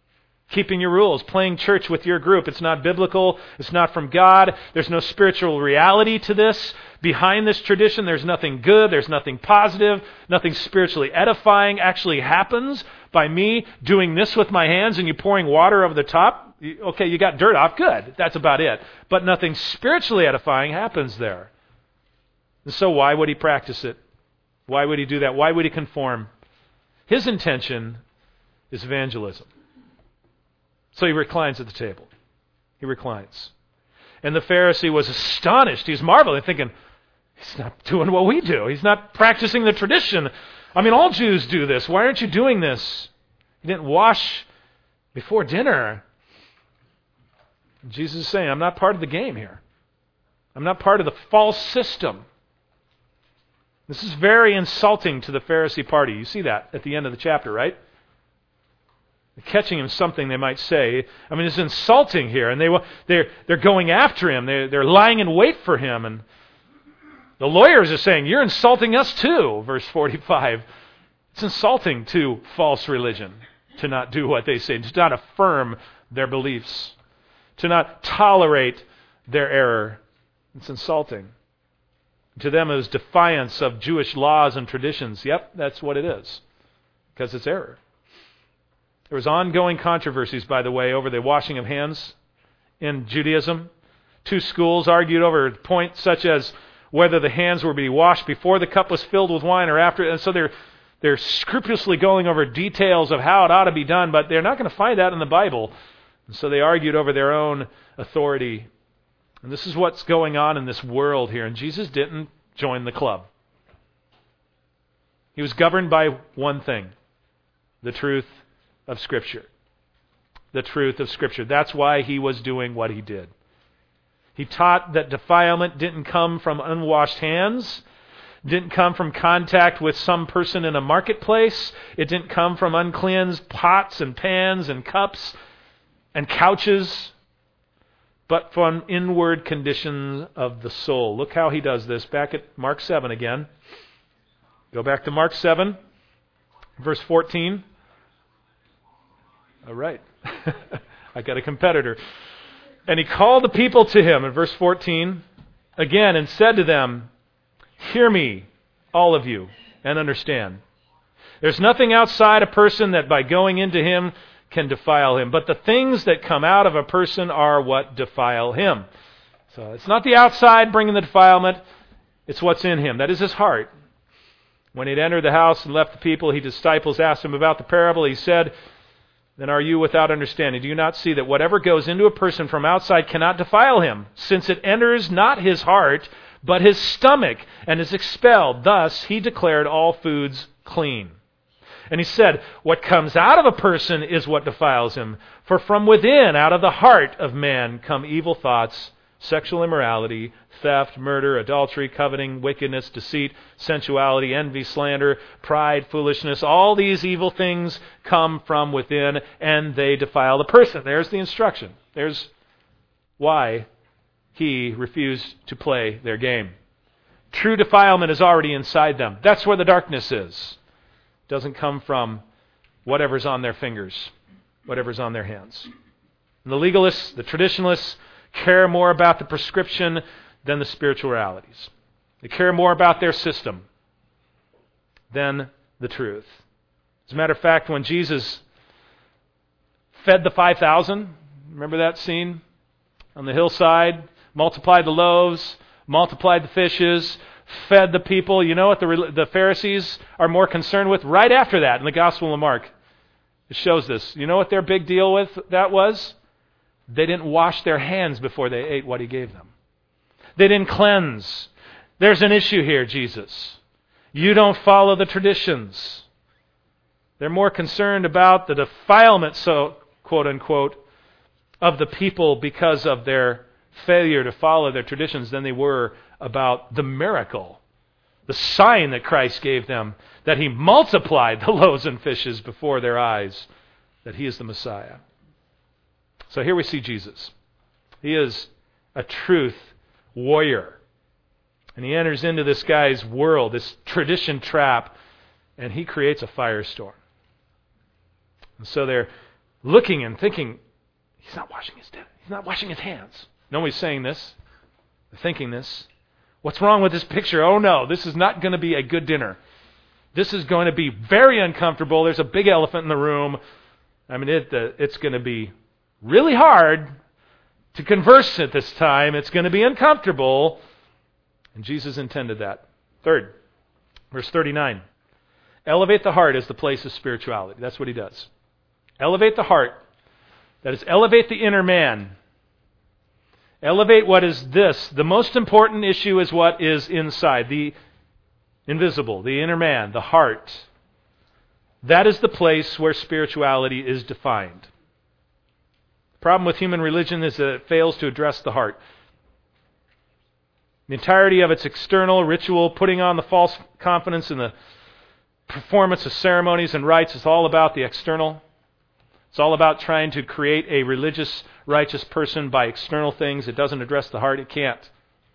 A: keeping your rules, playing church with your group. It's not biblical. It's not from God. There's no spiritual reality to this. Behind this tradition, there's nothing good. There's nothing positive. Nothing spiritually edifying actually happens by me doing this with my hands and you pouring water over the top. Okay, you got dirt off. Good. That's about it. But nothing spiritually edifying happens there. And so why would he practice it? Why would he do that? Why would he conform? His intention is evangelism. So he reclines at the table. He reclines. And the Pharisee was astonished. He's marveling, thinking, he's not doing what we do. He's not practicing the tradition. I mean, all Jews do this. Why aren't you doing this? He didn't wash before dinner. And Jesus is saying, I'm not part of the game here. I'm not part of the false system. This is very insulting to the Pharisee party. You see that at the end of the chapter, right? Catching him something they might say. I mean, it's insulting here, and they're going after him. They're lying in wait for him, and the lawyers are saying, "You're insulting us too." Verse 45. It's insulting to false religion to not do what they say, to not affirm their beliefs, to not tolerate their error. It's insulting. To them, it was defiance of Jewish laws and traditions. Yep, that's what it is, because it's error. There was ongoing controversies, by the way, over the washing of hands in Judaism. Two schools argued over points such as whether the hands were to be washed before the cup was filled with wine or after. And so they're scrupulously going over details of how it ought to be done, but they're not going to find that in the Bible. And so they argued over their own authority. And this is what's going on in this world here. And Jesus didn't join the club. He was governed by one thing: the truth of Scripture. The truth of Scripture. That's why he was doing what he did. He taught that defilement didn't come from unwashed hands, didn't come from contact with some person in a marketplace, it didn't come from uncleansed pots and pans and cups and couches, but from inward conditions of the soul. Look how he does this. Back at Mark 7 again. Go back to Mark 7, verse 14. All right. I got a competitor. And he called the people to him in verse 14 again and said to them, "Hear me, all of you, and understand. There's nothing outside a person that by going into him can defile him, but the things that come out of a person are what defile him." So it's not the outside bringing the defilement, it's what's in him. That is his heart. When he'd entered the house and left the people, his disciples asked him about the parable. He said, "Then are you without understanding? Do you not see that whatever goes into a person from outside cannot defile him, since it enters not his heart, but his stomach, and is expelled? Thus he declared all foods clean." And he said, "What comes out of a person is what defiles him. For from within, out of the heart of man, come evil thoughts, sexual immorality, theft, murder, adultery, coveting, wickedness, deceit, sensuality, envy, slander, pride, foolishness. All these evil things come from within, and they defile the person." There's the instruction. There's why he refused to play their game. True defilement is already inside them. That's where the darkness is. It doesn't come from whatever's on their fingers, whatever's on their hands. And the legalists, the traditionalists, care more about the prescription than the spiritual realities. They care more about their system than the truth. As a matter of fact, when Jesus fed the 5,000, remember that scene on the hillside? Multiplied the loaves, multiplied the fishes, fed the people. You know what the Pharisees are more concerned with right after that in the Gospel of Mark? It shows this. You know what their big deal with that was? They didn't wash their hands before they ate what he gave them. They didn't cleanse. There's an issue here, Jesus. You don't follow the traditions. They're more concerned about the defilement, so quote unquote, of the people because of their failure to follow their traditions than they were about the miracle, the sign that Christ gave them, that he multiplied the loaves and fishes before their eyes, that he is the Messiah. So here we see Jesus. He is a truth warrior. And he enters into this guy's world, this tradition trap, and he creates a firestorm. And so they're looking and thinking, he's not washing his hands. Nobody's saying this. They're thinking this. What's wrong with this picture? Oh no, this is not going to be a good dinner. This is going to be very uncomfortable. There's a big elephant in the room. I mean, it's going to be really hard to converse at this time. It's going to be uncomfortable. And Jesus intended that. Third, verse 39. Elevate the heart as the place of spirituality. That's what he does. Elevate the heart. That is, elevate the inner man. Elevate what is this. The most important issue is what is inside. The invisible, the inner man, the heart. That is the place where spirituality is defined. The problem with human religion is that it fails to address the heart. The entirety of its external ritual, putting on the false confidence in the performance of ceremonies and rites, is all about the external. It's all about trying to create a religious, righteous person by external things. It doesn't address the heart. It can't.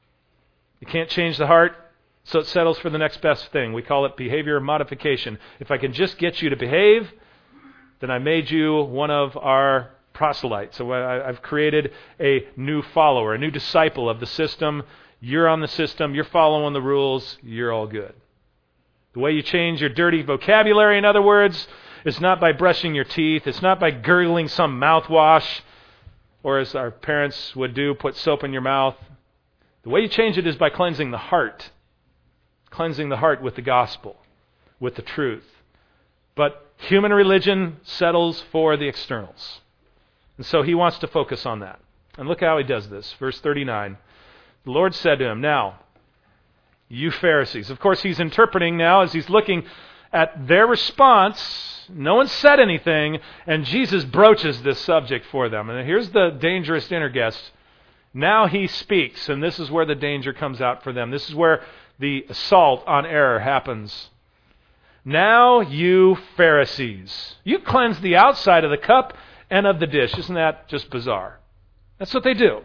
A: You can't change the heart, so it settles for the next best thing. We call it behavior modification. If I can just get you to behave, then I made you one of our proselytes. So I've created a new follower, a new disciple of the system. You're on the system. You're following the rules. You're all good. The way you change your dirty vocabulary, in other words, is not by brushing your teeth. It's not by gurgling some mouthwash, or as our parents would do, put soap in your mouth. The way you change it is by cleansing the heart. Cleansing the heart with the gospel, with the truth. But human religion settles for the externals. And so he wants to focus on that. And look how he does this. Verse 39. The Lord said to him, "Now, you Pharisees." Of course, he's interpreting now as he's looking at their response. No one said anything, and Jesus broaches this subject for them. And here's the dangerous inner guest. Now he speaks, and this is where the danger comes out for them. This is where the assault on error happens. "Now, you Pharisees, you cleanse the outside of the cup and of the dish." Isn't that just bizarre? That's what they do.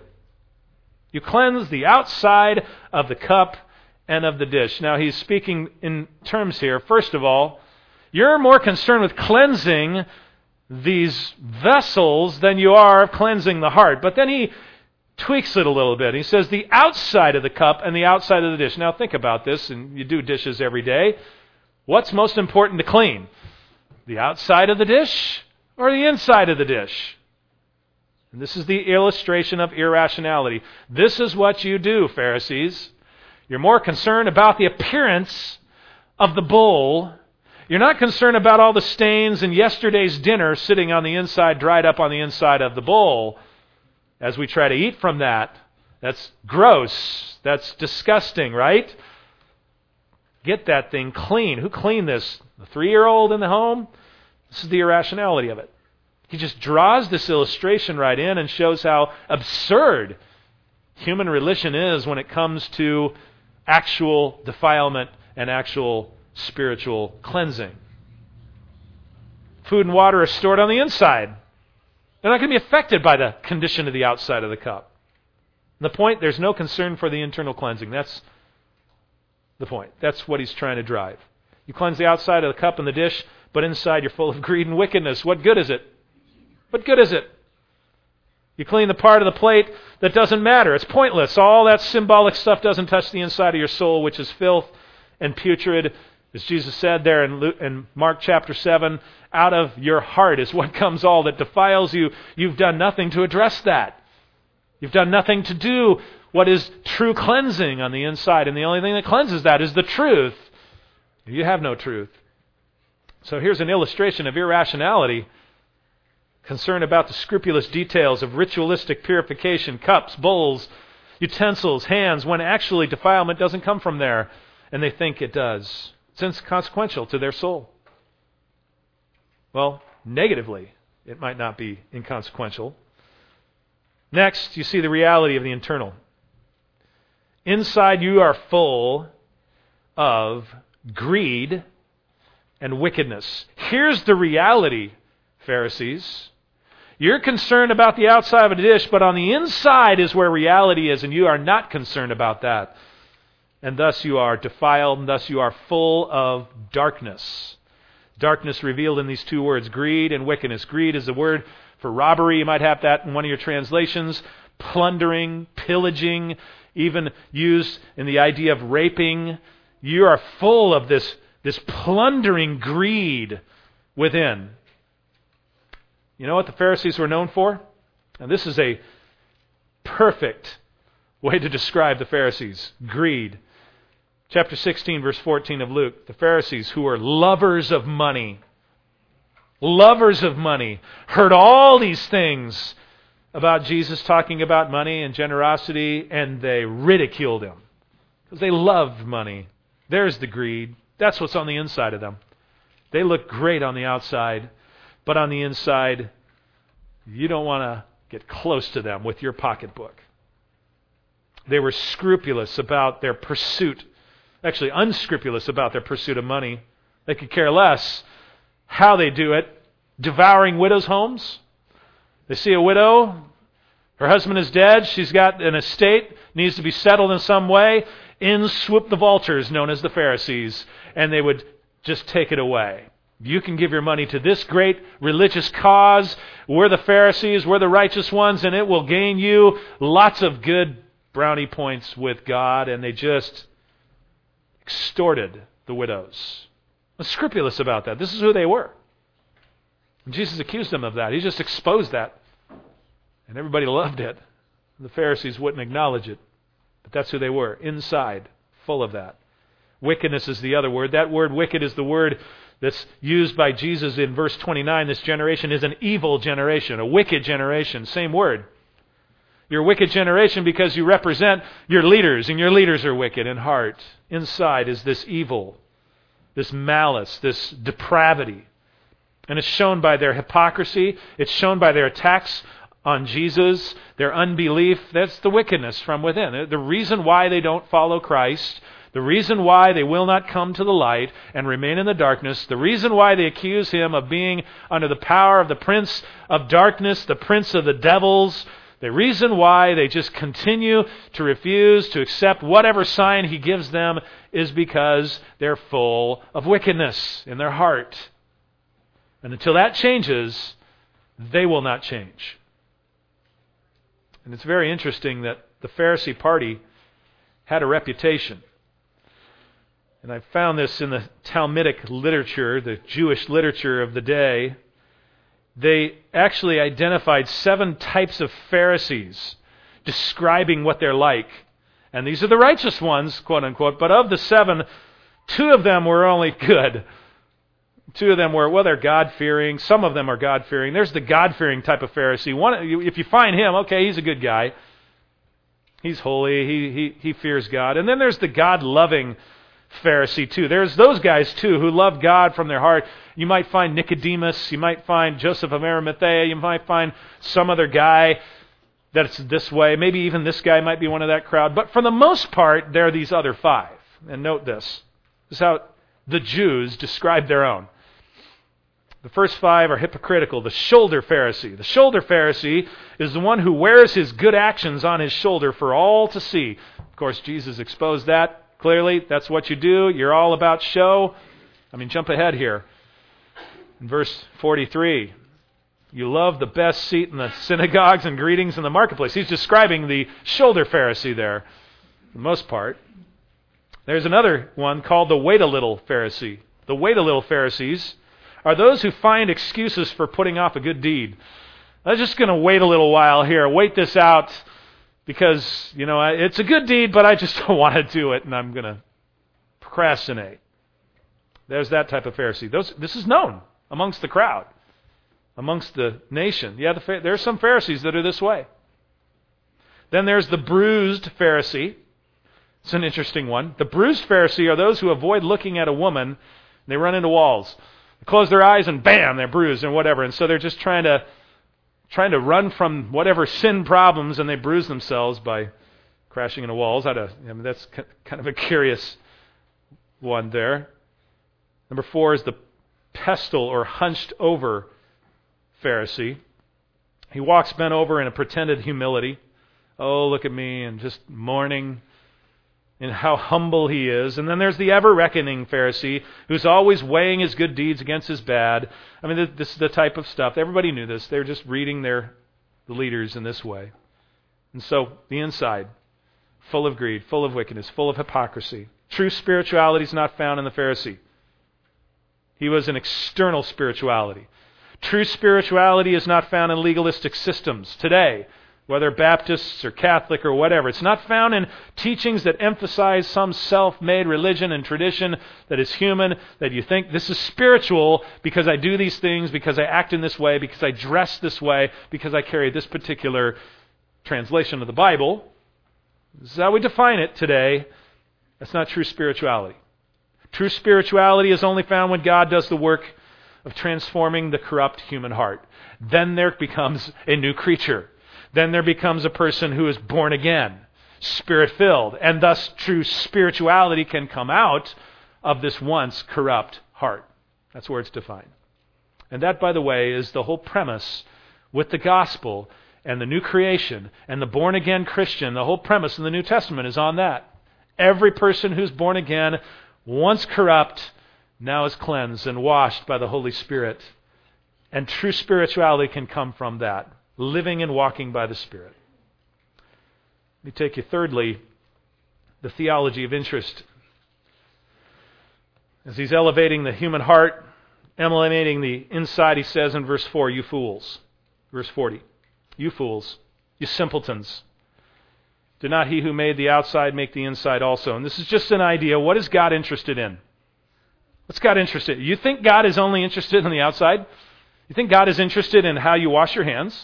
A: You cleanse the outside of the cup and of the dish. Now, he's speaking in terms here. First of all, you're more concerned with cleansing these vessels than you are of cleansing the heart. But then he tweaks it a little bit. He says the outside of the cup and the outside of the dish. Now, think about this, and you do dishes every day. What's most important to clean? The outside of the dish or the inside of the dish? And this is the illustration of irrationality. This is what you do, Pharisees. You're more concerned about the appearance of the bowl. You're not concerned about all the stains in yesterday's dinner sitting on the inside, dried up on the inside of the bowl. As we try to eat from that, that's gross. That's disgusting, right? Get that thing clean. Who cleaned this? The 3-year-old in the home? This is the irrationality of it. He just draws this illustration right in and shows how absurd human religion is when it comes to actual defilement and actual spiritual cleansing. Food and water are stored on the inside. They're not going to be affected by the condition of the outside of the cup. The point, there's no concern for the internal cleansing. That's the point. That's what he's trying to drive. You cleanse the outside of the cup and the dish, but inside you're full of greed and wickedness. What good is it? What good is it? You clean the part of the plate that doesn't matter. It's pointless. All that symbolic stuff doesn't touch the inside of your soul, which is filth and putrid. As Jesus said there in Mark chapter 7, out of your heart is what comes all that defiles you. You've done nothing to address that. You've done nothing to do what is true cleansing on the inside. And the only thing that cleanses that is the truth. You have no truth. So here's an illustration of irrationality. Concern about the scrupulous details of ritualistic purification, cups, bowls, utensils, hands, when actually defilement doesn't come from there, and they think it does. It's inconsequential to their soul. Well, negatively, it might not be inconsequential. Next, you see the reality of the internal. Inside you are full of greed and wickedness. Here's the reality, Pharisees. You're concerned about the outside of a dish, but on the inside is where reality is, and you are not concerned about that. And thus you are defiled, and thus you are full of darkness. Darkness revealed in these two words, greed and wickedness. Greed is the word for robbery. You might have that in one of your translations. Plundering, pillaging, even used in the idea of raping. You are full of this plundering greed within. You know what the Pharisees were known for? And this is a perfect way to describe the Pharisees. Greed. Chapter 16, verse 14 of Luke. The Pharisees, who were lovers of money, heard all these things about Jesus talking about money and generosity, and they ridiculed him because they loved money. There's the greed. That's what's on the inside of them. They look great on the outside, but on the inside, you don't want to get close to them with your pocketbook. They were scrupulous about their pursuit, actually unscrupulous about their pursuit of money. They could care less how they do it. Devouring widows' homes. They see a widow, her husband is dead, she's got an estate, needs to be settled in some way. In swoop the vultures, known as the Pharisees, and they would just take it away. You can give your money to this great religious cause. We're the Pharisees, we're the righteous ones, and it will gain you lots of good brownie points with God. And they just extorted the widows. Scrupulous about that. This is who they were. And Jesus accused them of that. He just exposed that. And everybody loved it. The Pharisees wouldn't acknowledge it. But that's who they were. Inside, full of that. Wickedness is the other word. That word wicked is the word that's used by Jesus in verse 29. This generation is an evil generation, a wicked generation. Same word. You're a wicked generation because you represent your leaders, and your leaders are wicked in heart. Inside is this evil, this malice, this depravity. And it's shown by their hypocrisy. It's shown by their attacks on Jesus, their unbelief. That's the wickedness from within. The reason why they don't follow Christ, the reason why they will not come to the light and remain in the darkness, the reason why they accuse him of being under the power of the prince of darkness, the prince of the devils, the reason why they just continue to refuse to accept whatever sign he gives them is because they're full of wickedness in their heart. And until that changes, they will not change. And it's very interesting that the Pharisee party had a reputation. And I found this in the Talmudic literature, the Jewish literature of the day. They actually identified 7 types of Pharisees describing what they're like. And these are the righteous ones, quote unquote, but of the 7, 2 of them were only good. 2 of them were, well, they're God-fearing. Some of them are God-fearing. There's the God-fearing type of Pharisee. One, if you find him, okay, he's a good guy. He's holy. He fears God. And then there's the God-loving Pharisee too. There's those guys too who love God from their heart. You might find Nicodemus. You might find Joseph of Arimathea. You might find some other guy that's this way. Maybe even this guy might be one of that crowd. But for the most part, there are these other 5. And note this. This is how the Jews describe their own. The first 5 are hypocritical. The shoulder Pharisee. The shoulder Pharisee is the one who wears his good actions on his shoulder for all to see. Of course, Jesus exposed that clearly. That's what you do. You're all about show. Jump ahead here. In verse 43, you love the best seat in the synagogues and greetings in the marketplace. He's describing the shoulder Pharisee there, for the most part. There's another one called the wait-a-little Pharisee. The wait-a-little Pharisees are those who find excuses for putting off a good deed. I'm just going to wait a little while here, wait this out, because, it's a good deed, but I just don't want to do it, and I'm going to procrastinate. There's that type of Pharisee. This is known amongst the crowd, amongst the nation. Yeah, there are some Pharisees that are this way. Then there's the bruised Pharisee. It's an interesting one. The bruised Pharisee are those who avoid looking at a woman, and they run into walls. They close their eyes and bam, they're bruised and whatever. And so they're just trying to run from whatever sin problems, and they bruise themselves by crashing into walls. That's kind of a curious one there. Number 4 is the pestle or hunched over Pharisee. He walks bent over in a pretended humility. Oh, look at me, and just mourning. in how humble he is. And then there's the ever-reckoning Pharisee who's always weighing his good deeds against his bad. I mean, this is the type of stuff. Everybody knew this. They're just reading the leaders in this way. And so the inside, full of greed, full of wickedness, full of hypocrisy. True spirituality is not found in the Pharisee. He was an external spirituality. True spirituality is not found in legalistic systems today, whether Baptists or Catholic or whatever. It's not found in teachings that emphasize some self-made religion and tradition that is human, that you think this is spiritual because I do these things, because I act in this way, because I dress this way, because I carry this particular translation of the Bible. This is how we define it today. That's not true spirituality. True spirituality is only found when God does the work of transforming the corrupt human heart. Then there becomes a new creature. Then there becomes a person who is born again, Spirit-filled, and thus true spirituality can come out of this once corrupt heart. That's where it's defined. And that, by the way, is the whole premise with the gospel and the new creation and the born-again Christian. The whole premise in the New Testament is on that. Every person who's born again, once corrupt, now is cleansed and washed by the Holy Spirit. And true spirituality can come from that. Living and walking by the Spirit. Let me take you thirdly, the theology of interest. As he's elevating the human heart, emanating the inside, he says in verse 4, you fools. Verse 40, you fools, you simpletons. Did not he who made the outside make the inside also? And this is just an idea. What is God interested in? What's God interested in? You think God is only interested in the outside? You think God is interested in how you wash your hands?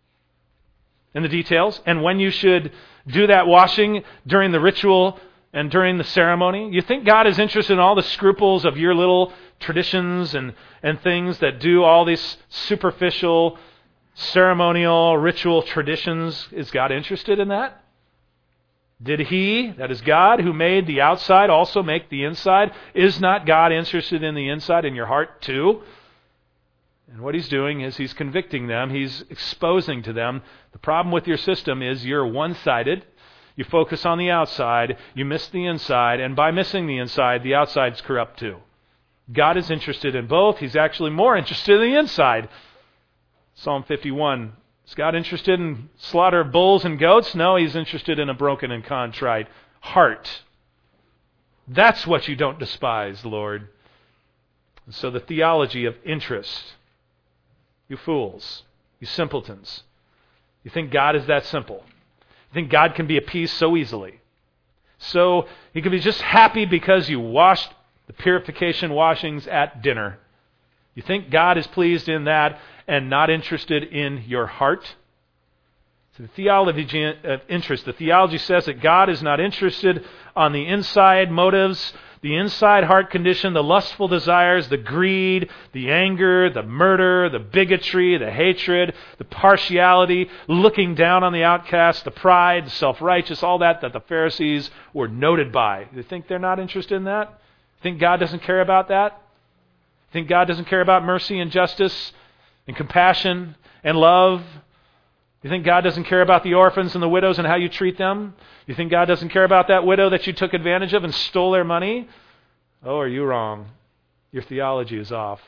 A: And the details, and when you should do that washing during the ritual and during the ceremony? You think God is interested in all the scruples of your little traditions and things that do all these superficial, ceremonial, ritual traditions? Is God interested in that? Did He, that is God, who made the outside also make the inside? Is not God interested in the inside, in your heart too? And what He's doing is He's convicting them. He's exposing to them. The problem with your system is you're one-sided. You focus on the outside. You miss the inside. And by missing the inside, the outside's corrupt too. God is interested in both. He's actually more interested in the inside. Psalm 51. Is God interested in slaughter of bulls and goats? No, He's interested in a broken and contrite heart. That's what you don't despise, Lord. And so the theology of interest. You fools, you simpletons. You think God is that simple. You think God can be appeased so easily. So He can be just happy because you washed the purification washings at dinner. You think God is pleased in that and not interested in your heart? So the theology of interest. The theology says that God is not interested on the inside motives, the inside heart condition, the lustful desires, the greed, the anger, the murder, the bigotry, the hatred, the partiality, looking down on the outcast, the pride, the self-righteous, all that the Pharisees were noted by. You think they're not interested in that? Think God doesn't care about that? Think God doesn't care about mercy and justice and compassion and love? You think God doesn't care about the orphans and the widows and how you treat them? You think God doesn't care about that widow that you took advantage of and stole their money? Oh, are you wrong? Your theology is off.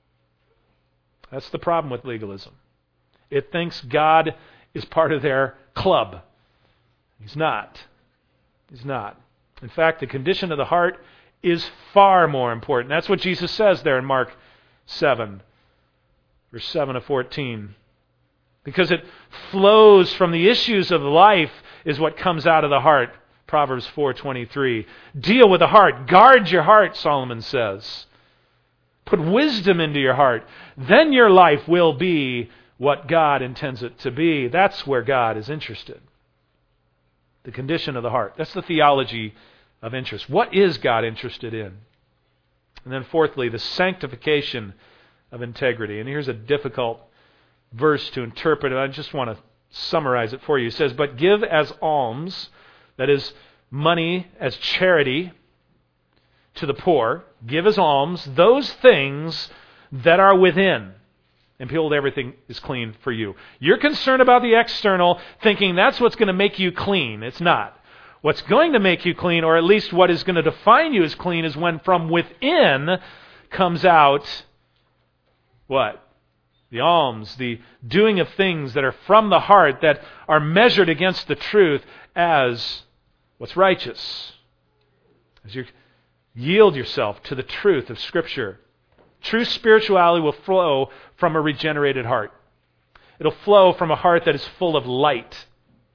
A: That's the problem with legalism. It thinks God is part of their club. He's not. He's not. In fact, the condition of the heart is far more important. That's what Jesus says there in Mark 7, verse 7 to 14. Because it flows from the issues of life is what comes out of the heart. Proverbs 4:23. Deal with the heart. Guard your heart, Solomon says. Put wisdom into your heart. Then your life will be what God intends it to be. That's where God is interested. The condition of the heart. That's the theology of interest. What is God interested in? And then fourthly, the sanctification of integrity. And here's a difficult verse to interpret, and I just want to summarize it for you. It says, but give as alms, that is money as charity to the poor, give as alms those things that are within, and behold, everything is clean for you. You're concerned about the external, thinking that's what's going to make you clean. It's not. What's going to make you clean, or at least what is going to define you as clean, is when from within comes out what? The alms, the doing of things that are from the heart, that are measured against the truth as what's righteous. As you yield yourself to the truth of Scripture. True spirituality will flow from a regenerated heart. It'll flow from a heart that is full of light.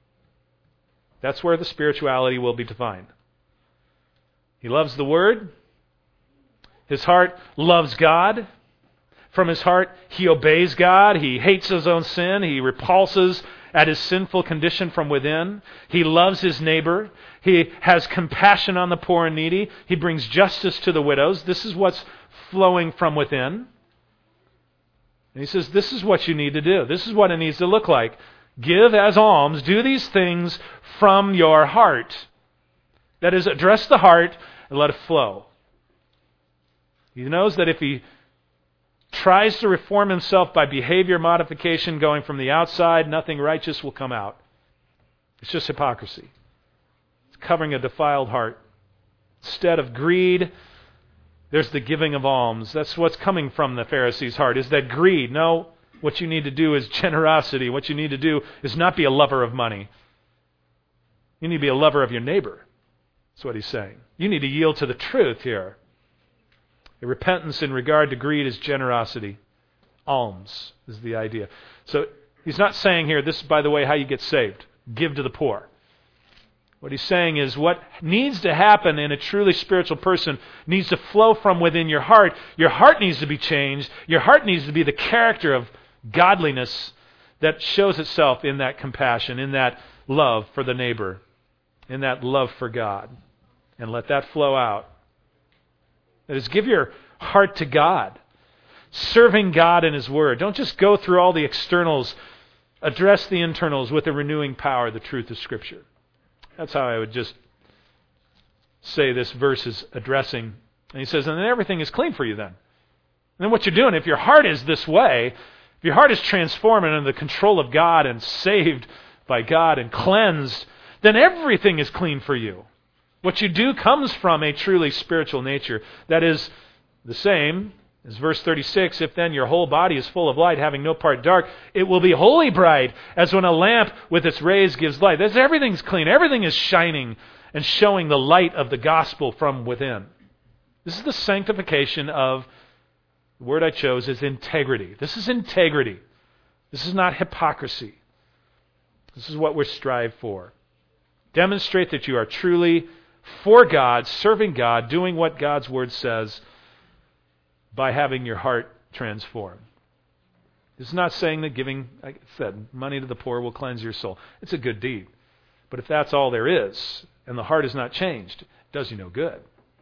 A: That's where the spirituality will be defined. He loves the Word. His heart loves God. From his heart, he obeys God. He hates his own sin. He repulses at his sinful condition from within. He loves his neighbor. He has compassion on the poor and needy. He brings justice to the widows. This is what's flowing from within. And he says, this is what you need to do. This is what it needs to look like. Give as alms. Do these things from your heart. That is, address the heart and let it flow. He knows that if he tries to reform himself by behavior modification going from the outside, nothing righteous will come out. It's just hypocrisy. It's covering a defiled heart. Instead of greed, there's the giving of alms. That's what's coming from the Pharisees' heart, is that greed. No, what you need to do is generosity. What you need to do is not be a lover of money. You need to be a lover of your neighbor. That's what he's saying. You need to yield to the truth here. A repentance in regard to greed is generosity. Alms is the idea. So he's not saying here, this is, by the way, how you get saved. Give to the poor. What he's saying is what needs to happen in a truly spiritual person needs to flow from within your heart. Your heart needs to be changed. Your heart needs to be the character of godliness that shows itself in that compassion, in that love for the neighbor, in that love for God. And let that flow out. That is, give your heart to God, serving God in His Word. Don't just go through all the externals. Address the internals with the renewing power of the truth of Scripture. That's how I would just say this verse is addressing. And he says, and then everything is clean for you then. And then what you're doing, if your heart is this way, if your heart is transformed and under the control of God and saved by God and cleansed, then everything is clean for you. What you do comes from a truly spiritual nature. That is the same as verse 36, if then your whole body is full of light, having no part dark, it will be wholly bright, as when a lamp with its rays gives light. That's, everything's clean. Everything is shining and showing the light of the gospel from within. This is the sanctification of, the word I chose is integrity. This is integrity. This is not hypocrisy. This is what we strive for. Demonstrate that you are truly for God, serving God, doing what God's Word says by having your heart transformed. This is not saying that giving, like I said, money to the poor will cleanse your soul. It's a good deed. But if that's all there is, and the heart is not changed, it does you no good.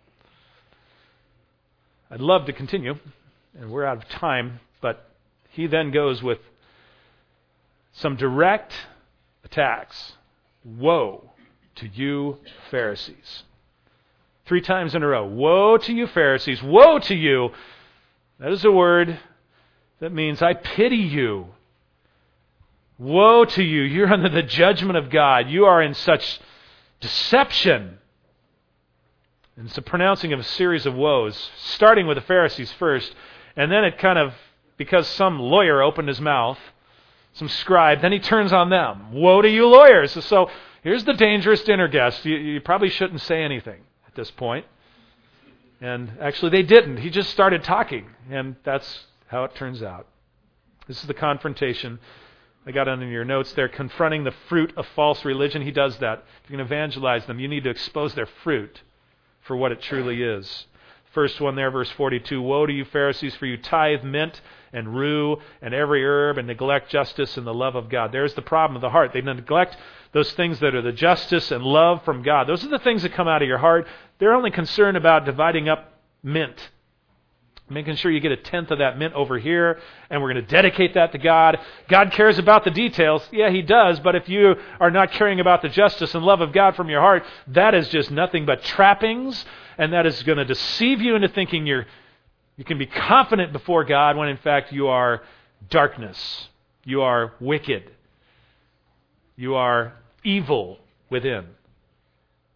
A: I'd love to continue, and we're out of time, but he then goes with some direct attacks. Woe to you, Pharisees. 3 times in a row. Woe to you, Pharisees. Woe to you. That is a word that means I pity you. Woe to you. You're under the judgment of God. You are in such deception. And it's a pronouncing of a series of woes, starting with the Pharisees first, and then it kind of, because some lawyer opened his mouth, some scribe, then he turns on them. Woe to you, lawyers. So here's the dangerous dinner guest. You probably shouldn't say anything at this point. And actually they didn't. He just started talking. And that's how it turns out. This is the confrontation. I got on in your notes there, confronting the fruit of false religion. He does that. If you're going to evangelize them, you need to expose their fruit for what it truly is. First one there, verse 42. Woe to you, Pharisees, for you tithe mint and rue and every herb and neglect justice and the love of God. There's the problem of the heart. They neglect those things that are the justice and love from God. Those are the things that come out of your heart. They're only concerned about dividing up mint, making sure you get 1/10 of that mint over here, and we're going to dedicate that to God. God cares about the details. Yeah, He does, but if you are not caring about the justice and love of God from your heart, that is just nothing but trappings, and that is going to deceive you into thinking you can be confident before God when in fact you are darkness. You are wicked. You are evil within.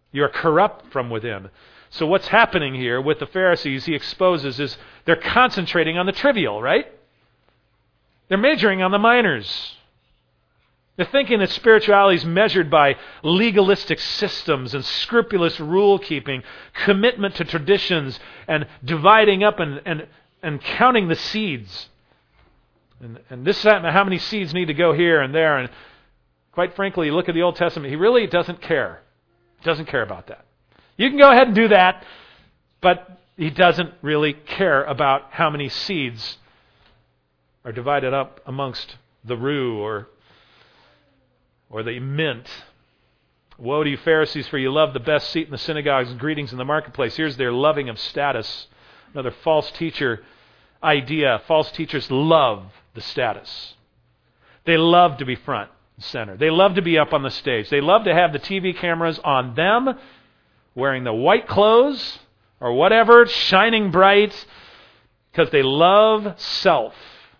A: You are corrupt from within. So what's happening here with the Pharisees, he exposes, is they're concentrating on the trivial, right? They're majoring on the minors. They're thinking that spirituality is measured by legalistic systems and scrupulous rule-keeping, commitment to traditions, and dividing up and counting the seeds. And this, how many seeds need to go here and there. And quite frankly, you look at the Old Testament, he really doesn't care. He doesn't care about that. You can go ahead and do that, but he doesn't really care about how many seeds are divided up amongst the rue or the mint. Woe to you, Pharisees, for you love the best seat in the synagogues and greetings in the marketplace. Here's their loving of status. Another false teacher idea. False teachers love the status. They love to be front and center. They love to be up on the stage. They love to have the TV cameras on them, wearing the white clothes or whatever, shining bright, because they love self.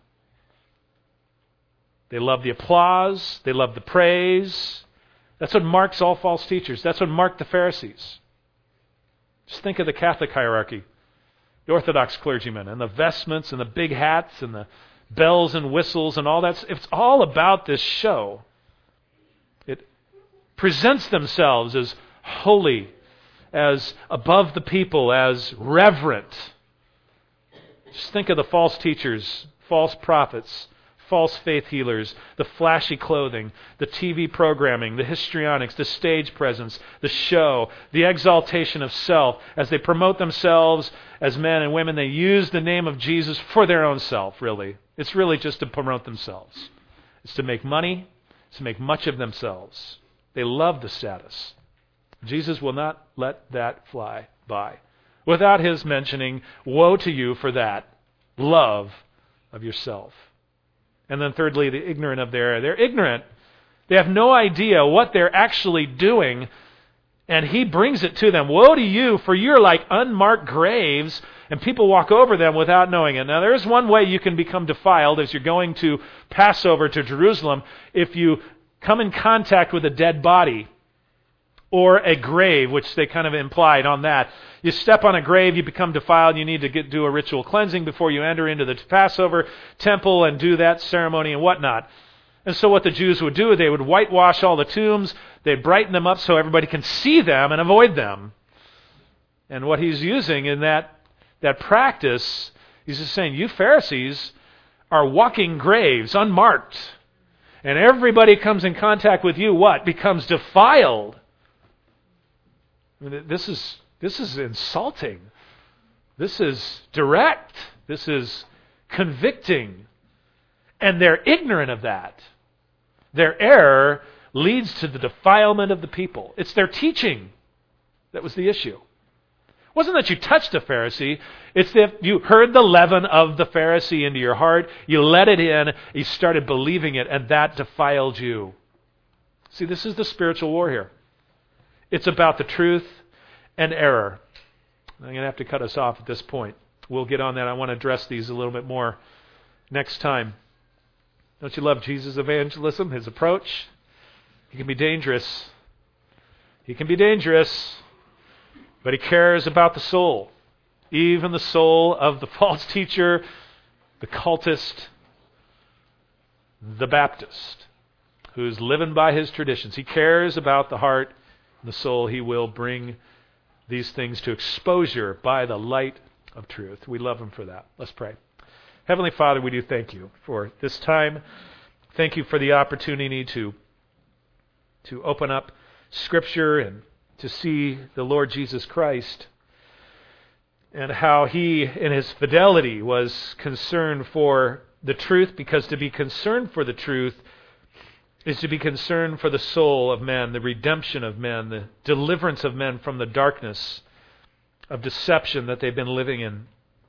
A: They love the applause. They love the praise. That's what marks all false teachers. That's what marked the Pharisees. Just think of the Catholic hierarchy. The Orthodox clergymen and the vestments and the big hats and the bells and whistles and all that. It's all about this show. It presents themselves as holy, as above the people, as reverent. Just think of the false teachers, false prophets, false faith healers, the flashy clothing, the TV programming, the histrionics, the stage presence, the show, the exaltation of self. As they promote themselves as men and women, they use the name of Jesus for their own self, really. It's really just to promote themselves. It's to make money. It's to make much of themselves. They love the status. Jesus will not let that fly by without his mentioning, woe to you for that love of yourself. And then thirdly, the ignorant of they're ignorant. They have no idea what they're actually doing, and he brings it to them. Woe to you, for you're like unmarked graves, and people walk over them without knowing it. Now, there's one way you can become defiled as you're going to Passover to Jerusalem. If you come in contact with a dead body or a grave, which they kind of implied on that. You step on a grave, you become defiled, you need to do a ritual cleansing before you enter into the Passover temple and do that ceremony and whatnot. And so what the Jews would do, they would whitewash all the tombs, they'd brighten them up so everybody can see them and avoid them. And what he's using in that practice, he's just saying, you Pharisees are walking graves, unmarked. And everybody comes in contact with you, what? Becomes defiled. I mean, this is insulting. This is direct. This is convicting. And they're ignorant of that. Their error leads to the defilement of the people. It's their teaching that was the issue. It wasn't that you touched a Pharisee. It's that you heard the leaven of the Pharisee into your heart. You let it in. You started believing it, and that defiled you. See, this is the spiritual war here. It's about the truth and error. I'm going to have to cut us off at this point. We'll get on that. I want to address these a little bit more next time. Don't you love Jesus' evangelism, his approach? He can be dangerous. He can be dangerous, but he cares about the soul. Even the soul of the false teacher, the cultist, the Baptist, who's living by his traditions. He cares about the heart and the soul. He will bring these things to exposure by the light of truth. We love him for that. Let's pray. Heavenly Father, we do thank you for this time. Thank you for the opportunity to open up Scripture and to see the Lord Jesus Christ and how he, in his fidelity, was concerned for the truth, because to be concerned for the truth is to be concerned for the soul of men, the redemption of men, the deliverance of men from the darkness of deception that they've been living in.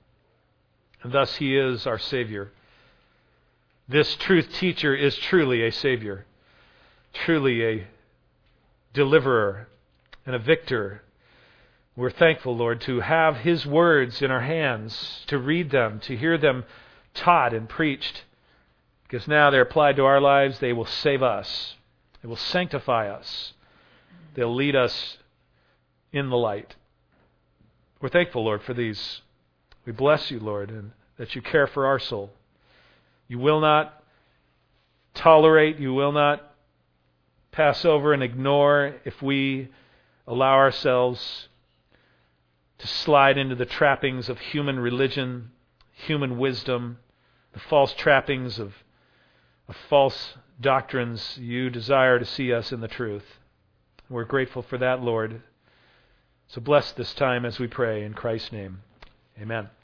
A: And thus he is our Savior. This truth teacher is truly a Savior, truly a deliverer and a victor. We're thankful, Lord, to have his words in our hands, to read them, to hear them taught and preached. Because now they're applied to our lives, they will save us. They will sanctify us. They'll lead us in the light. We're thankful, Lord, for these. We bless you, Lord, and that you care for our soul. You will not tolerate, you will not pass over and ignore if we allow ourselves to slide into the trappings of human religion, human wisdom, the false trappings of false doctrines. You desire to see us in the truth. We're grateful for that, Lord. So bless this time as we pray in Christ's name. Amen.